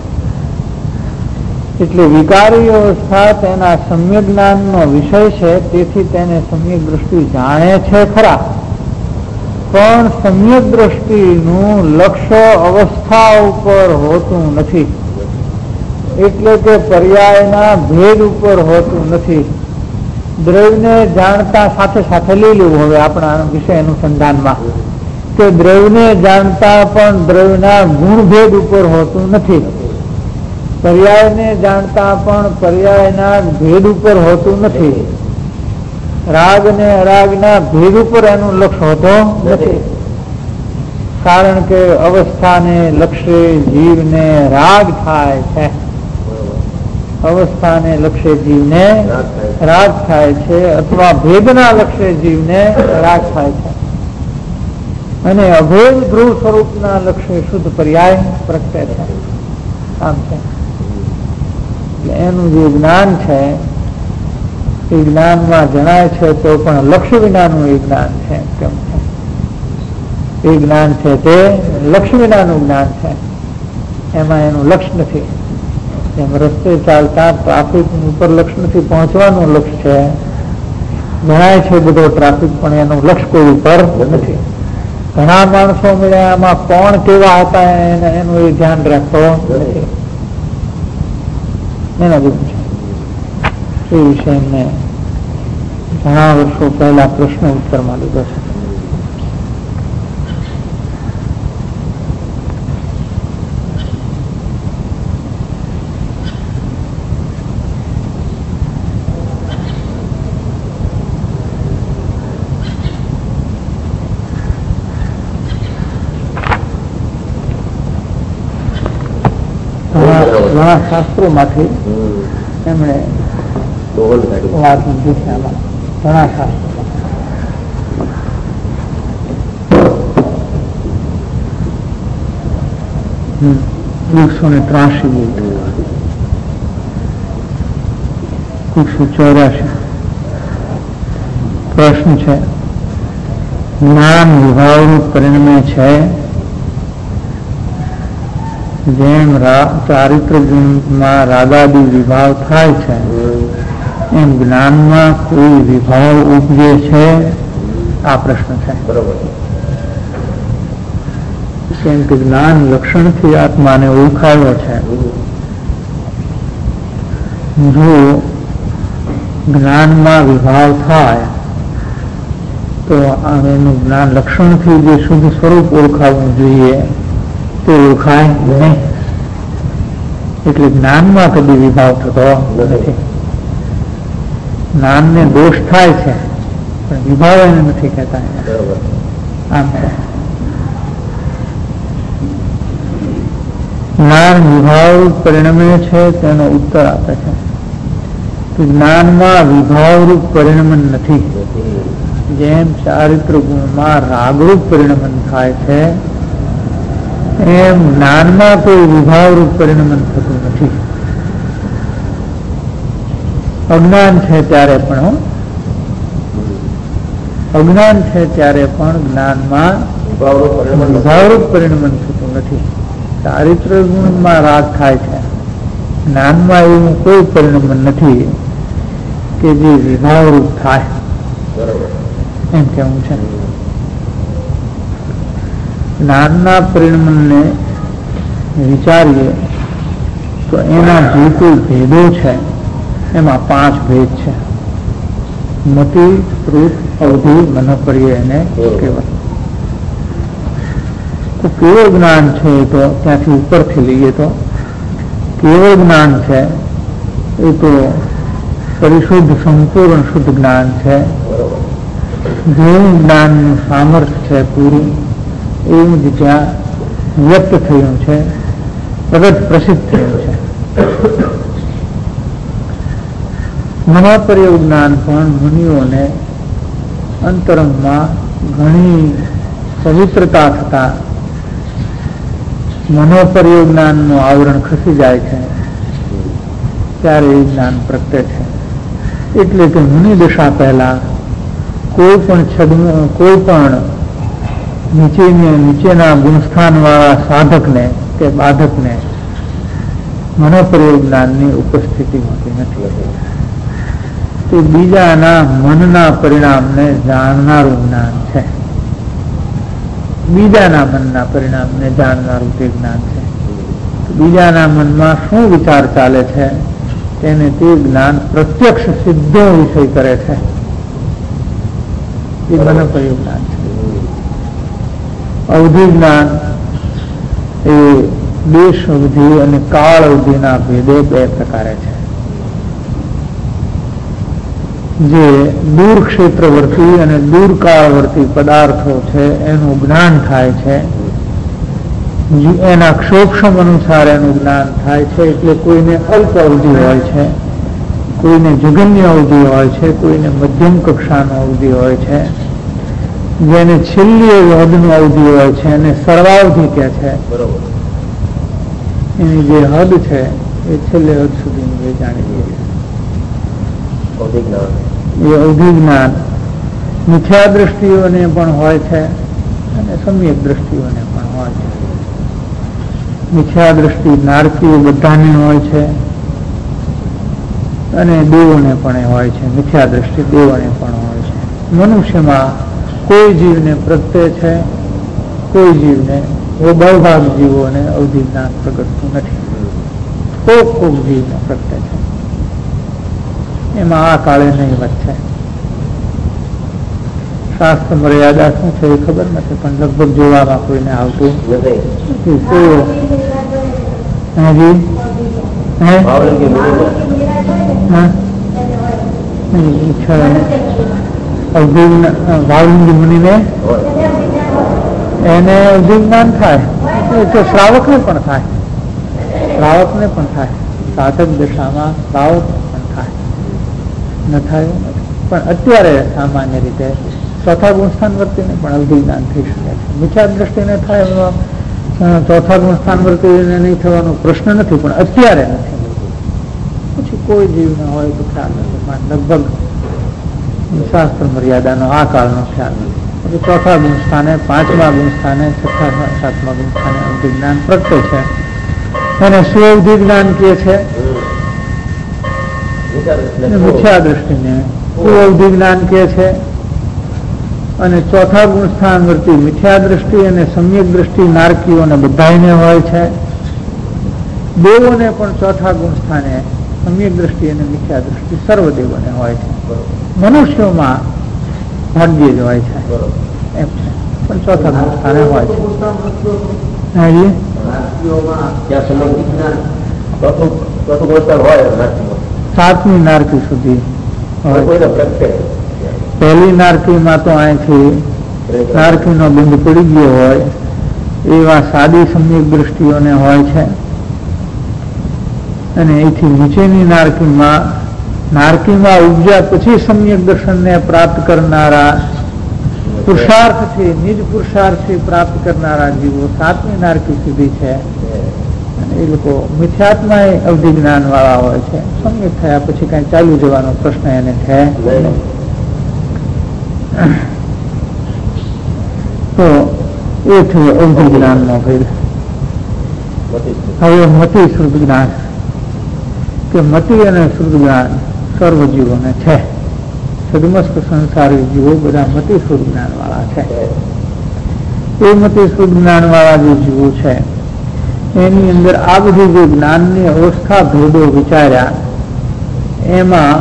એટલે વિકારી અવસ્થા તેના સમ્યક જ્ઞાનનો વિષય છે, તેથી તેને સમ્યક દ્રષ્ટિ જાણે છે ખરા, પણ સમ્યક દ્રષ્ટિનું લક્ષ્ય અવસ્થા ઉપર હોતું નથી, એટલે કે પર્યાયના ભેદ ઉપર હોતું નથી. દ્રવ્યને જાણતા સાથે સાથે લઈ લેવું હવે આપણા વિષય અનુસંધાનમાં, કે દ્રવ્યને જાણતા પણ દ્રવ્યના ગુણભેદ ઉપર હોતું નથી. પર્યાયને જાણતા પણ પર્યાયના ભેદ ઉપર હોતું નથી. રાગ ને અરાગના ભેદ ઉપર એનું લક્ષ્ય હોતો નથી, કારણ કે અવસ્થાને લક્ષ્ય જીવને રાગ થાય છે. અવસ્થાને લક્ષ્ય જીવને રાગ થાય છે, અથવા ભેદના લક્ષ્ય જીવને રાગ થાય છે, અને અભેદ ધ્રુવ સ્વરૂપના લક્ષ્ય શુદ્ધ પર્યાય પ્રગટે છે. આમ છે. એનું જે જ્ઞાન છે એ જ્ઞાનમાં જણાય છે, તો પણ લક્ષ્ય વિનાનું એ જ્ઞાન છે. કેમ છે? એ જ્ઞાન છે તે લક્ષ્ય વિનાનું જ્ઞાન છે, એમાં એનું લક્ષ્ય નથી. એમ રસ્તે ચાલતા ટ્રાફિક ઉપર લક્ષ્ય નથી, પહોંચવાનું લક્ષ્ય છે. જણાય છે બધો ટ્રાફિક, પણ એનું લક્ષ્ય કોઈ ઉપર નથી. ઘણા માણસો મળ્યા, આમાં કોણ કેવા હતા એનું એ ધ્યાન રાખતો નથી. એના જેવું છે. એ વિશે મેં ઘણા વર્ષો પહેલા પ્રશ્ન ઉત્તરમાં લીધો છે. ઘણા શાસ્ત્રોમાંથી એમણે વાત લીધી છે. આમાં ઘણા શાસ્ત્રો 183 184 પ્રશ્ન છે. જ્ઞાન વિભાવનું પરિણમે છે, જેમ ચારિત્ર ગુણમાં રાગાદિ વિભાવ થાય છે એમ જ્ઞાનમાં કોઈ વિભાવ ઉપજે છે? આ પ્રશ્ન છે. બરોબર. કેમ કે જ્ઞાન લક્ષણથી આત્માને ઓળખાયો છે. જો જ્ઞાનમાં વિભાવ થાય તો એનું જ્ઞાન લક્ષણથી જે શુદ્ધ સ્વરૂપ ઓળખાવવું જોઈએ તે ઓળખાય નહીં. એટલે જ્ઞાનમાં કદી વિભાવ થતો નથી. જ્ઞાનને દોષ થાય છે, પણ વિભાવ એને નથી કહેતા. આમ છે. જ્ઞાન વિભાવ પરિણમે છે તેનો ઉત્તર આપે છે કે જ્ઞાનમાં વિભાવરૂપ પરિણમન નથી. જેમ ચારિત્ર ગુણમાં રાગરૂપ પરિણમન થાય છે એમ જ્ઞાનમાં કોઈ વિભાવરૂપ પરિણમન થતું નથી. અજ્ઞાન છે ત્યારે પણ જ્ઞાનમાં વિભાવરૂપ પરિણમન થતું નથી. ચારિત્ર ગુણમાં રાગ થાય છે, જ્ઞાનમાં એવું કોઈ પરિણમન નથી કે જે વિભાવરૂપ થાય. એમ કેવું છે. જ્ઞાનના પરિણમનને વિચારીએ તો એના જે કોઈ ભેદો છે એમાં 5 ભેદ છે. મતિ, શ્રુત, અવધિ, મનોપર્ય એને કહેવાય. તો કેવળ જ્ઞાન છે તો ત્યાંથી ઉપરથી લઈએ તો કેવળ જ્ઞાન છે એ તો પરિશુદ્ધ સંપૂર્ણ શુદ્ધ જ્ઞાન છે. જેવું જ્ઞાનનું સામર્થ્ય છે પૂરું એવું જ ત્યાં વ્યક્ત થયું છે, જગત પ્રસિદ્ધ થયું છે. મહાપર્યવ જ્ઞાન પણ મુનિઓને અંતરંગમાં ઘણી પવિત્રતા થતા મનોપર્યવ જ્ઞાનનું આવરણ ખસી જાય છે ત્યારે એ જ્ઞાન પ્રગટે છે. એટલે કે મુનિ દશા પહેલા કોઈ પણ નીચેના ગુણસ્થાન વાળા સાધકને કે બાધકને મનોપર્યવ જ્ઞાનની ઉપસ્થિતિ હોતી નથી. તે બીજાના મનના પરિણામને જાણનારું જ્ઞાન છે. બીજાના મનના પરિણામને જાણનારું તે જ્ઞાન છે. બીજાના મનમાં શું વિચાર ચાલે છે તેને તે જ્ઞાન પ્રત્યક્ષ સિદ્ધ વિષય કરે છે. એ મનોપર્યવ જ્ઞાન છે. અવધિ જ્ઞાન એ દેશ અવધિ અને કાળ અવધિના ભેદે બે પ્રકારે છે. જે દૂર ક્ષેત્રવર્તી અને દૂર કાળવર્તી પદાર્થો છે એનું જ્ઞાન થાય છે. એના ક્ષોક્ષમ અનુસાર એનું જ્ઞાન થાય છે. એટલે કોઈને અલ્પ અવધિ હોય છે, કોઈને જગન્ય અવધિ હોય છે, કોઈને મધ્યમ કક્ષાનો અવધિ હોય છે. જેને છેલ્લી હદનું અવધિ હોય છે એને સર્વાવધિ કહે છે. એની જે હદ છે એ છેલ્લે હદ સુધી જાણી લઈએ છીએ. એ અવધિ જ્ઞાન મિથ્યા દ્રષ્ટિઓને પણ હોય છે અને સમ્યક દ્રષ્ટિઓને પણ હોય છે. મિથ્યા દ્રષ્ટિ નારકીઓ બધાને હોય છે અને દેવોને પણ હોય છે. મિથ્યા દ્રષ્ટિ દેવોને પણ હોય છે. મનુષ્યમાં કોઈ જીવને પ્રગટે છે, કોઈ જીવને બહુભાગ જીવોને અવધિ જ્ઞાન પ્રગટતું નથી. કોક જીવને પ્રગટે છે. એમાં આ કાળે નહીવત છે. શાસ્ત્ર મર્યાદા શું છે એ ખબર નથી, પણ લગભગ જોવામાં કોઈને આવતું નથી. ભાવલિંગી મુનિને એને અવધિ જ્ઞાન થાય તો શ્રાવકને પણ થાય. શ્રાવકને પણ થાય. સાધક દશામાં શ્રાવક પણ થાય. ન થાય પણ અત્યારે સામાન્ય રીતે ચોથા ગુણસ્થાન વર્તીને પણ અવધિ જ્ઞાન થઈ શકે છે. મિથ્યા દ્રષ્ટિને થાય ચોથા ગુણસ્થાન વર્તીને નહીં થવાનો પ્રશ્ન નથી, પણ અત્યારે નથી. પછી કોઈ જીવને હોય તો ખ્યાલ નથી, પણ લગભગ શાસ્ત્ર મર્યાદાનો આ કાળનો ખ્યાલ નથી. પછી ચોથા ગુણસ્થાને, પાંચમા ગુણસ્થાને, છઠ્ઠા સાતમા ગુણસ્થાને અવધિ જ્ઞાન પ્રગટે છે. અને સુઅવધિ જ્ઞાન કહે છે મિથ્યા દ્રષ્ટિને સુઅવધિ જ્ઞાન કહે છે. અને ચોથા ગુણસ્થાન વર્તી મિથ્યા દ્રષ્ટિ અને સમ્યક દ્રષ્ટિ નારકીઓને બધાને હોય છે. દેવોને પણ ચોથા ગુણસ્થાને સમ્યક દ્રષ્ટિ અને મિથ્યા દ્રષ્ટિ સર્વદેવોને હોય છે. મનુષ્યોમાં ભાગ્ય જ હોય છે એમ છે, પણ ચોથા ગુણસ્થાને હોય છે. સાતમી નારકી સુધી પહેલી નારકીમાં તો અહીંથી નારકીનો બંધ પડી ગયો હોય એવા સાદી સમ્યક દ્રષ્ટિઓને હોય છે. અને અહીંથી નીચેની નારકીમાં ઉપજ્યા પછી સમ્યક દર્શનને પ્રાપ્ત કરનારા પુરુષાર્થથી, નિજ પુરુષાર્થથી પ્રાપ્ત કરનારા જીવો સાતમી નારકી સુધી છે. એ લોકો મિથ્યાત્મા અવધિ જ્ઞાન વાળા હોય છે. સમ્યક થયા પછી કઈ ચાલુ જવાનો પ્રશ્ન એને છે. તો એ થયો અવધિ જ્ઞાન નો ભેદ. હવે મતિ શુદ્ધ જ્ઞાન કે મતિ અને શુદ્ધ જ્ઞાન સર્વ જીવોને છે. સદમસ્ત સંસારી જીવો બધા મતિ શુદ્ધ જ્ઞાન વાળા છે. એ મતિ શુદ્ધ જ્ઞાન વાળા જે જીવો છે એની અંદર આ બધી જે જ્ઞાનની અવસ્થા ભેદો વિચાર્યા એમાં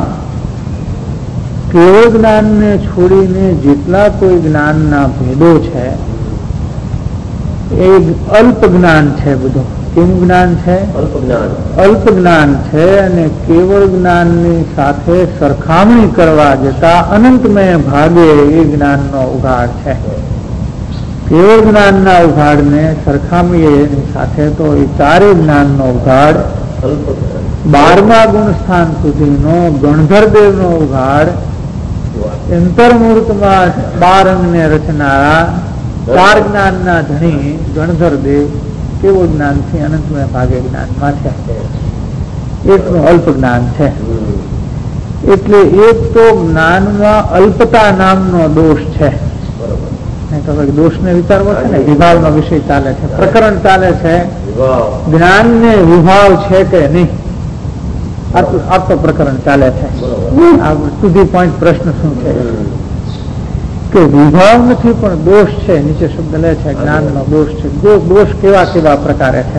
કેવળ જ્ઞાનને છોડીને જેટલા કોઈ જ્ઞાનના ભેદો છે એ અલ્પ જ્ઞાન છે બધું. કેવું જ્ઞાન છે? અલ્પ જ્ઞાન છે. અને કેવળ જ્ઞાનની સાથે સરખામણી કરવા જતા અનંતમય ભાગે એ જ્ઞાનનો ઉઘાડ છે. કેવળ જ્ઞાનના ઉઘાડને સરખામણીએ એની સાથે તો એ ચારે જ્ઞાનનો ઉઘાડ 12મા ગુણસ્થાન સુધીનો ગણધરદેવનો ઉઘાડ અંતર્મૂર્તમાં 12 અંગને રચનારા 4 જ્ઞાનના ધણી ગણધરદેવ કેવું જ્ઞાનથી અનંતમય ભાગે જ્ઞાનમાં છે. એટલું અલ્પ જ્ઞાન છે. એટલે એક તો જ્ઞાનમાં અલ્પતા નામનો દોષ છે. દોષને વિચારવો છે ને, વિભાવનો વિષય ચાલે છે, પ્રકરણ ચાલે છે, જ્ઞાનને વિભાવ છે કે નહીં, આ તો પ્રકરણ ચાલે છે. આ સુધી પોઈન્ટ પ્રશ્ન શું છે કે વિભાવ નથી પણ દોષ છે. નીચે શબ્દ લે છે જ્ઞાનનો દોષ છે. દોષ કેવા કેવા પ્રકારે છે?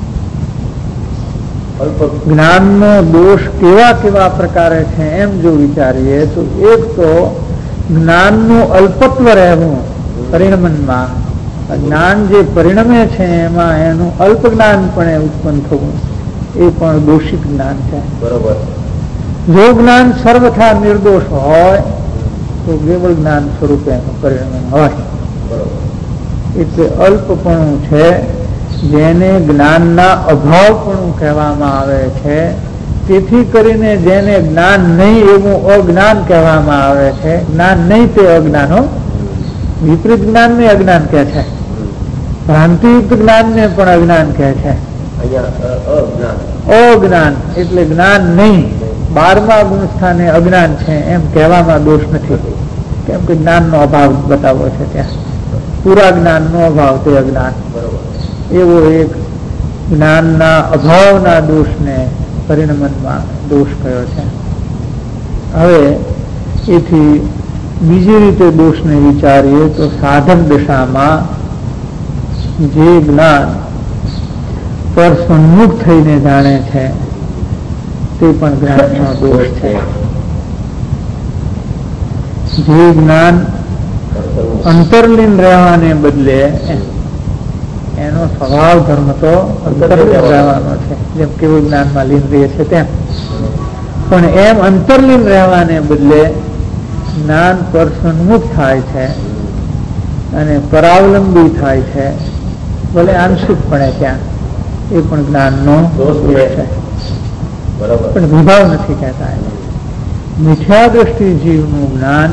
જ્ઞાનનો દોષ કેવા કેવા પ્રકારે છે એમ જો વિચારીએ તો એક તો જ્ઞાનનું અલ્પત્વ રહેવું પરિણમનમાં. જ્ઞાન જે પરિણમે છે એમાં એનું અલ્પ જ્ઞાન પણ ઉત્પન્ન થવું એ પણ દોષિત જ્ઞાન છે. બરોબર. જો જ્ઞાન સર્વથા નિર્દોષ હોય તો કેવળ જ્ઞાન સ્વરૂપે એનું પરિણમન હોય. એટલે અલ્પપણું છે જેને જ્ઞાનના અભાવપણું કહેવામાં આવે છે. તેથી કરીને જેને જ્ઞાન નહીં એવું અજ્ઞાન કહેવામાં આવે છે. જ્ઞાન નહીં તે અજ્ઞાનો, વિપરીત જ્ઞાનને અજ્ઞાન કહે છે, ભ્રાંતિયુક્ત જ્ઞાનને પણ અજ્ઞાન કહે છે. અજ્ઞાન એટલે જ્ઞાન નહીં. 12મા ગુણસ્થાને અજ્ઞાન છે એમ કહેવામાં દોષ નથી. કેમ કે જ્ઞાનનો અભાવ બતાવો છે ત્યાં. પૂરા જ્ઞાનનો અભાવ તે અજ્ઞાન. એવો એક જ્ઞાનના અભાવના દોષને પરિણમનમાં દોષ કયો છે. હવે એથી બીજી રીતે દોષને વિચારીએ તો સાધન દશામાં જે જ્ઞાન પર સન્મુખ થઈને જાણે છે તે પણ જ્ઞાનનો દોષ છે. જે જ્ઞાન અંતર્લીન રહેવાને બદલે એનો સ્વભાવ ધર્મ તો અંતર્લીન રહેવાનો છે, જેમ કેવું જ્ઞાનમાં લીન રહે છે તેમ. પણ એમ અંતર્લીન રહેવાને બદલે જ્ઞાન પર સન્મુખ થાય છે અને પરાવલંબી થાય છે, ભલે આંશિકપણે ત્યાં, એ પણ જ્ઞાનનો દોષ છે. પણ વિભાવ નથી કહેતા. મિથ્યા દ્રષ્ટિ જીવનું જ્ઞાન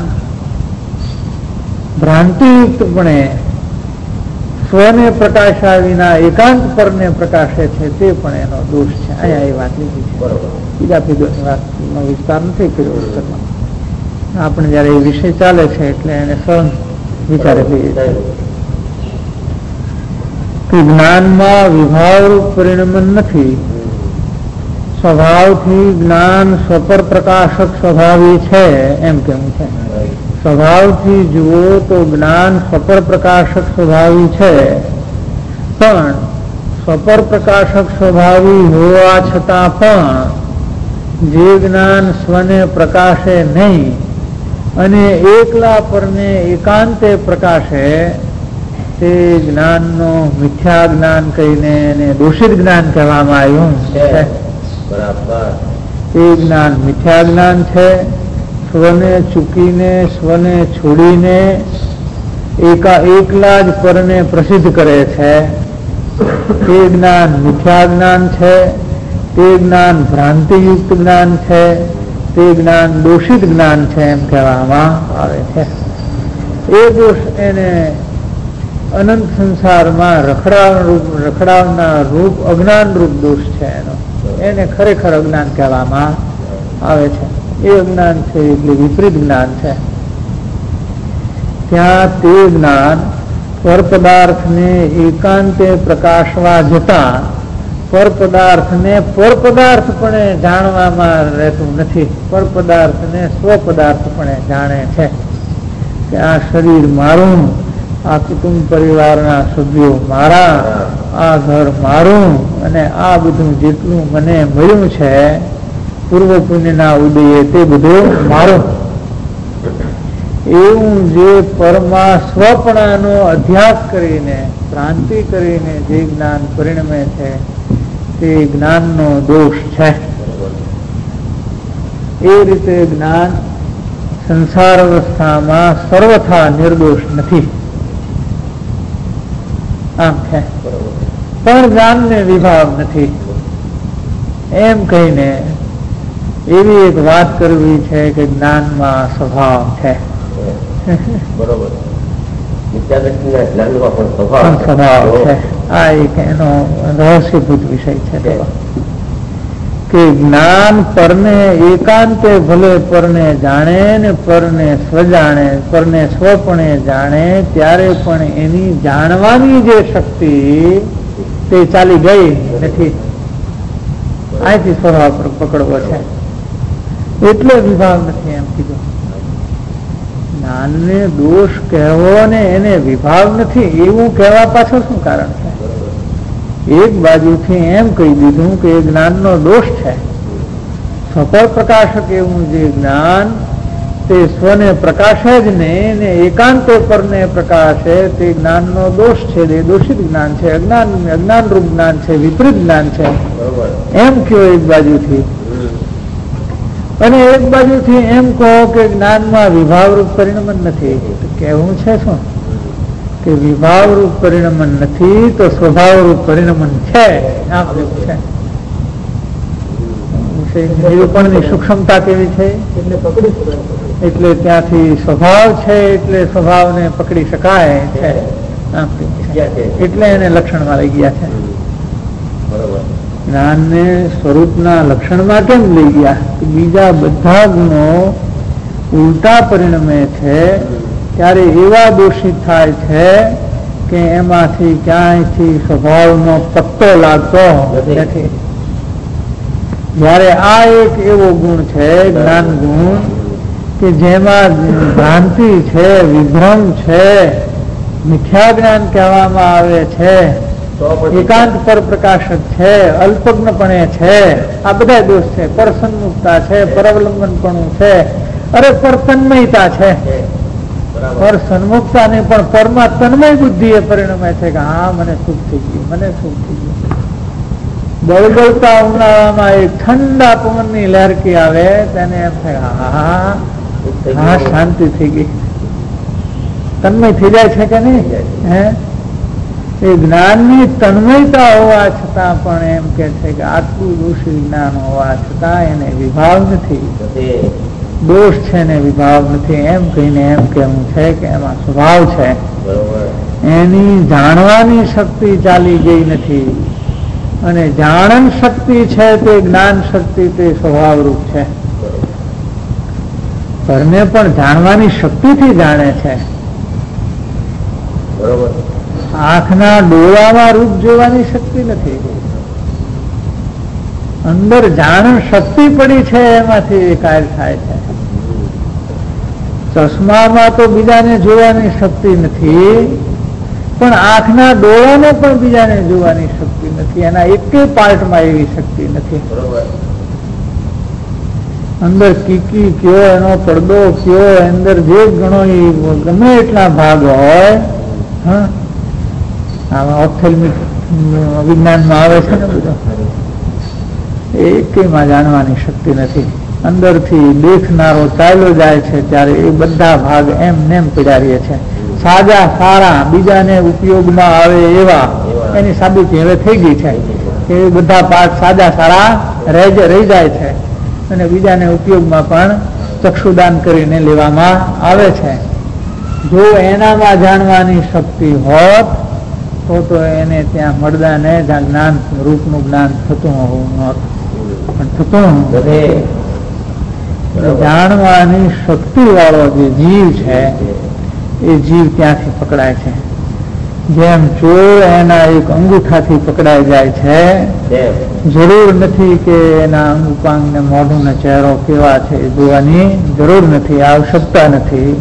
ભ્રાંતિયુક્તપણે સ્વને પ્રકાશા વિના એકાંત પરને પ્રકાશે છે તે પણ એનો દોષ છે. અહીંયા એ વાત લીધી છે. બીજા પીદોની વાતનો વિસ્તાર નથી કર્યો પુસ્તકમાં. આપણે જયારે એ વિષય ચાલે છે એટલે એને સહન વિચારે લઈએ છીએ કે જ્ઞાનમાં વિભાવરૂપ પરિણમન નથી. સ્વભાવથી જ્ઞાન સ્વપર પ્રકાશક સ્વભાવી છે એમ કેવું છે. સ્વભાવથી જુઓ તો જ્ઞાન સ્વપર પ્રકાશક સ્વભાવી છે, પણ સ્વપર પ્રકાશક સ્વભાવી હોવા છતાં પણ જે જ્ઞાન સ્વને પ્રકાશે નહીં અને એકલા પરને એકાંતે પ્રકાશે તે જ્ઞાનનો મિથ્યા જ્ઞાન કહીને એને દોષિત જ્ઞાન કહેવામાં આવ્યું છે. એ જ્ઞાન મિથ્યા જ્ઞાન છે. સ્વને ચૂકીને સ્વને છોડીને એકલા જ પરને પ્રસિદ્ધ કરે છે તે જ્ઞાન મિથ્યા જ્ઞાન છે. તે જ્ઞાન ભ્રાંતિયુક્ત જ્ઞાન છે. તે જ્ઞાન દોષિત જ્ઞાન છે એમ કહેવામાં આવે છે. એ દોષ એને અનંત સંસારમાં રખડાવનાર રૂપ અજ્ઞાન રૂપ દોષ છે એનો. એને ખરેખર અજ્ઞાન કહેવામાં આવે છે. એ અજ્ઞાન છે એટલે વિપરીત જ્ઞાન છે. ત્યાં તે જ્ઞાન પરપદાર્થને એકાંતે પ્રકાશવા જતા પરપદાર્થને પરપદાર્થપણે જાણવામાં રહેતું નથી. પરપદાર્થને સ્વપદાર્થપણે જાણે છે કે આ શરીર મારું, આ કુટુંબ પરિવારના સભ્યો મારા, આ ઘર મારું અને આ બધું જેટલું મને મળ્યું છે પૂર્વ પુણ્યના ઉદયે તે બધું મારું. એવું જે પરમા સ્વપણાનો અધ્યાસ કરીને ભ્રાંતિ કરીને જે જ્ઞાન પરિણમે છે તે જ્ઞાનનો દોષ છે. એ રીતે જ્ઞાન સંસાર અવસ્થામાં સર્વથા નિર્દોષ નથી. આમ છે, પણ જ્ઞાનને વિભાવ નથી એમ કહીને એવી એક વાત કરવી છે કે જ્ઞાનમાં સ્વભાવ છે. બરોબર. સ્વભાવ છે. આ એક એનો રહસ્યભૂત વિષય છે કે જ્ઞાન પરને એકાંતે ભલે પરને જાણે ને પરને સ્વજાણે, પરને સ્વપણે જાણે, ત્યારે પણ એની જાણવાની જે શક્તિ તે ચાલી ગઈ નથી. અહીંથી સ્વભાવ પર પકડવો છે એટલે વિભાગ નથી એમ કીધું. જ્ઞાનને દોષ કહેવો ને એને વિભાગ નથી એવું કહેવા પાછળ શું કારણ છે? એક બાજુથી એમ કહી દીધું કે એ જ્ઞાનનો દોષ છે. સ્વપર પ્રકાશક એવું જે જ્ઞાન તે સ્વને પ્રકાશે જ નહીં ને એકાંતે પરને પ્રકાશે તે જ્ઞાનનો દોષ છે. એ દોષિત જ્ઞાન છે, અજ્ઞાન રૂપ જ્ઞાન છે, વિપરીત જ્ઞાન છે એમ કયો એક બાજુથી. અને એક બાજુથી એમ કહો કે જ્ઞાનમાં વિભાવરૂપ પરિણમન નથી. કહેવું છે શું કે વિભાવરૂપ પરિણમન નથી તો સ્વભાવરૂપ પરિણમન છે. આમ છે નિરૂપણની સૂક્ષ્મતા કેવી છે એટલે ત્યાંથી સ્વભાવ છે એટલે સ્વભાવને પકડી શકાય છે એટલે એને લક્ષણમાં લઈ ગયા છે. જ્ઞાનને સ્વરૂપના લક્ષણમાં કેમ લઈ ગયા? બીજા બધા ગુણો ઉલટા પરિણમે છે ત્યારે એવા દોષિત થાય છે કે એમાંથી ક્યાંયથી સ્વભાવનો પત્તો લાગતો નથી. જયારે આ એક એવો ગુણ છે જ્ઞાન ગુણ કે જેમાં ભ્રાંતિ છે, વિભ્રમ છે, મિથ્યા જ્ઞાન કહેવામાં આવે છે, એકાંત પર પ્રકાશક છે, અલ્પજ્ઞપણે છે, આ બધા દોષ છે. પર સન્મુખતા છે, પરવલંબનપણું છે, અરે પર તન્મયતા છે. પર સન્મુખતા નહીં પણ પરમાં તન્મય બુદ્ધિ એ પરિણમે છે કે હા મને સુખ થઈ ગયું, મને સુખ થઈ ગયું. બળબળતા ઉનાળામાં એક ઠંડા પવનની લહેરકી આવે તેને એમ થાય હા શાંતિ થઈ ગઈ. તન્મય થઈ જાય છે કે નહીં? હે એ જ્ઞાનની તન્મયતા હોવા છતાં પણ એમ કે છે કે આટલું દોષી જ્ઞાન હોવા છતાં એને વિભાવ નથી, દોષ છે ને વિભાવ નથી એમ કહીને એમ કેવું છે કે એમાં સ્વભાવ છે. એની જાણવાની શક્તિ ચાલી ગઈ નથી અને જાણન શક્તિ છે તે જ્ઞાન શક્તિ તે સ્વભાવરૂપ છે. પરને પણ જાણવાની શક્તિથી જાણે છે. આંખના ડોળામાં રૂપ જોવાની શક્તિ નથી. અંદર જાણન શક્તિ પડી છે એમાંથી એ કાર્ય થાય છે. ચશ્મામાં તો બીજાને જોવાની શક્તિ નથી પણ આંખના ડોળાને પણ બીજાને જોવાની શક્તિ નથી. એના એકે પાર્ટમાં એવી શક્તિ નથી. અંદર કીકી કયો, એનો પડદો કયો, અંદર જે ગણો ગમે એટલા ભાગ હોય, આમાં ઓપ્થેલ્મિક વિજ્ઞાનમાં આવે છે ને બધું, એકેમાં જાણવાની શક્તિ નથી. અંદરથી દેખનારો ચાલ્યો જાય છે ત્યારે એ બધા ભાગ એમ નેમ પીડારીએ છે. સાજા સારા બીજાને ઉપયોગમાં આવે એવા એની સાબિતી હવે થઈ ગઈ છે કે બધા પાઠ સાજા સારા રહી જાય છે અને બીજાને ઉપયોગમાં પણ ચક્ષુદાન કરીને લેવામાં આવે છે. જો એનામાં જાણવાની શક્તિ હોત તો એને ત્યાં મળદાને જ્ઞાન રૂપનું જ્ઞાન થતું હોવું નહોતું, પણ થતું જાણવાની શક્તિ વાળો જે જીવ છે એ જીવ ત્યાંથી પકડાય છે. જેમ ચોર એના એક અંગૂઠાથી પકડાઈ જાય છે, જરૂર નથી કે એના અંગુપાંગ ને મોઢું ને ચહેરો કેવા છે એ જોવાની જરૂર નથી, આવશ્યકતા નથી.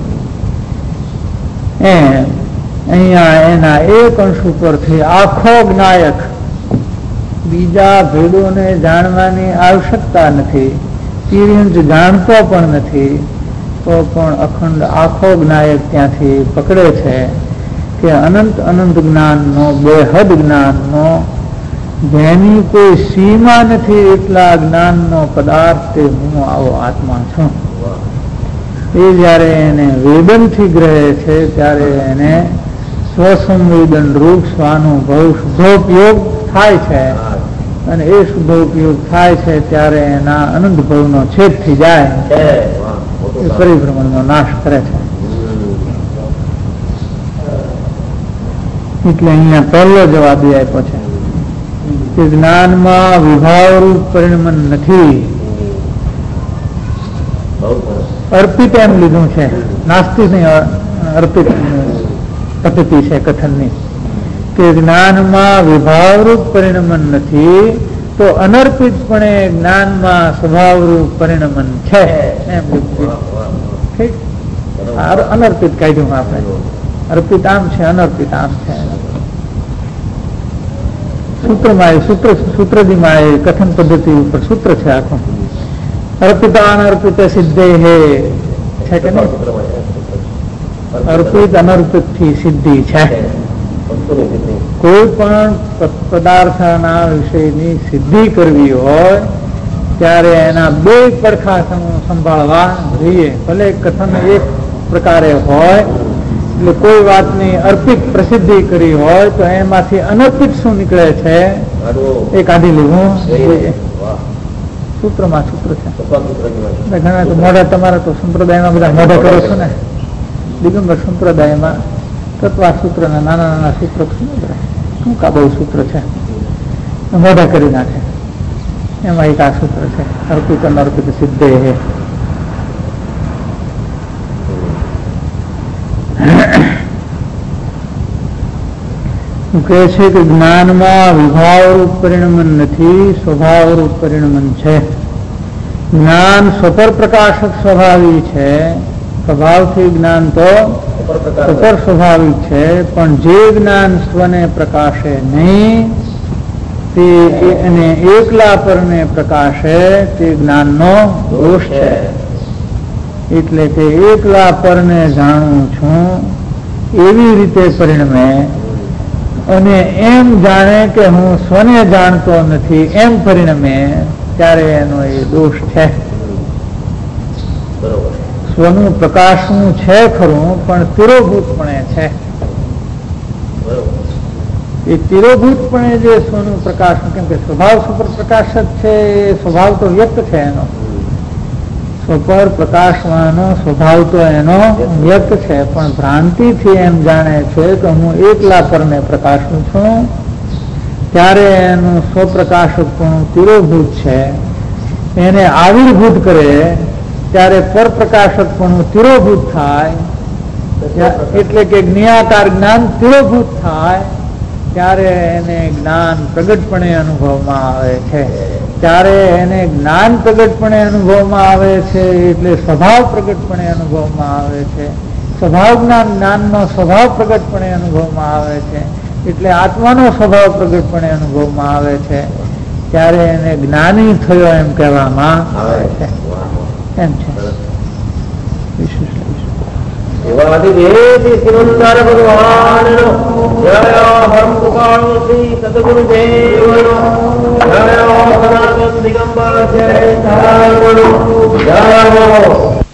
અહીંયા એના એક અંશ ઉપરથી આખો જ્ઞાયક બીજા ભેદોને જાણવાની આવશ્યકતા નથી, તિર્યંચ જાણતો પણ નથી તો પણ અખંડ આખો જ્ઞાયક ત્યાંથી પકડે છે કે અનંત અનંત જ્ઞાનનો, બેહદ જ્ઞાનનો, જેની કોઈ સીમા નથી એટલા જ્ઞાનનો પદાર્થ તે હું આવો આત્મા છું. એ જયારે એને વેદનથી ગ્રહે છે ત્યારે એને સ્વસંવેદન રૂપ સ્વાનુભવ શુદ્ધોપયોગ થાય છે. અને એ શુદ્ધોપયોગ થાય છે ત્યારે એના અનંત ભવનો છેદ થઈ જાય, એ પરિભ્રમણનો નાશ કરે છે. એટલે અહીંયા પહેલો જવાબ એ આપ્યો છે કે જ્ઞાનમાં વિભાવરૂપ પરિણમન નથી. અર્પિત એમ લીધું છે, નાસ્તિક નહીં, અર્પિત પદ્ધતિ છે કથનની, કે જ્ઞાનમાં વિભાવરૂપ પરિણમન નથી તો અનર્પિતપણે જ્ઞાનમાં સ્વભાવરૂપ પરિણમન છે એમ લીધું. ઠીક, અનર્પિત કાઢ્યું આપણે. અર્પિત આમ છે, અનર્પિત આમ છે. સૂત્રમાં સૂત્રદીમાં એ કથન પદ્ધતિ ઉપર સૂત્ર છે આખું. અર્પિતા અનર્પિત સિદ્ધે હે છે કે નહીં? અર્પિત અનર્પિત થી સિદ્ધિ છે. કોઈ પણ પદાર્થના વિષયની સિદ્ધિ કરવી હોય ત્યારે એના બે પડખા સંભાળવા જોઈએ. ભલે કથન એક પ્રકારે હોય, એટલે કોઈ વાતની અર્પિત પ્રસિદ્ધિ કરી હોય તો એમાંથી અનર્પિત શું નીકળે છે એ કાઢી લેવું જોઈએ. સૂત્રમાં સૂત્ર છે. ઘણા તો મોઢા, તમારા તો સંપ્રદાયમાં બધા મોઢા કરો છો ને, દિગંબર સંપ્રદાયમાં તત્વા સૂત્ર ના નાના નાના સૂત્ર શું કાબુ સૂત્ર છે, મોઢા કરી નાખે. એમાં એક આ સૂત્ર છે, અર્પિત અનર્પિત સિદ્ધે હે. કહે છે કે જ્ઞાનમાં વિભાવરૂપ પરિણમન નથી, સ્વભાવરૂપ પરિણમન છે. જ્ઞાન સ્વપર પ્રકાશક સ્વભાવી છે. સ્વભાવથી જ્ઞાન તો સ્વપર સ્વભાવિક છે, પણ જે જ્ઞાન સ્વને પ્રકાશે નહીં તે એને એકલા પરને પ્રકાશે તે જ્ઞાનનો દોષ છે. એટલે કે એકલા પરને જાણું છું એવી રીતે પરિણમે અને એમ જાણે કે હું સ્વને જાણતો નથી એમ પરિણમે ત્યારે એનો એ દોષ છે. સ્વનું પ્રકાશનું છે ખરું, પણ તિરોભૂતપણે છે. એ તિરોભૂતપણે જે સ્વનું પ્રકાશ, કેમ કે સ્વભાવ સુપર પ્રકાશ જ છે, એ સ્વભાવ તો વ્યક્ત છે એનો, સ્વપર પ્રકાશવાનો સ્વભાવ તો એનો વ્યક્ત છે, પણ ભ્રાંતિથી એમ જાણે છે કે હું એકલા પરને પ્રકાશું છું ત્યારે એનું સ્વપ્રકાશકપણું તિરોભૂત છે. એને આવિર્ભૂત કરે ત્યારે પરપ્રકાશકપણું તિરોભૂત થાય, એટલે કે જ્ઞાકાર જ્ઞાન તિરોભૂત થાય ત્યારે એને જ્ઞાન પ્રગટપણે અનુભવમાં આવે છે. ત્યારે એને જ્ઞાન પ્રગટપણે અનુભવમાં આવે છે એટલે સ્વભાવ પ્રગટપણે અનુભવમાં આવે છે. સ્વભાવ જ્ઞાનનો સ્વભાવ પ્રગટપણે અનુભવમાં આવે છે એટલે આત્માનો સ્વભાવ પ્રગટપણે અનુભવમાં આવે છે. ત્યારે એને જ્ઞાની થયો એમ કહેવામાં આવે છે. એમ છે. દિગંબર જય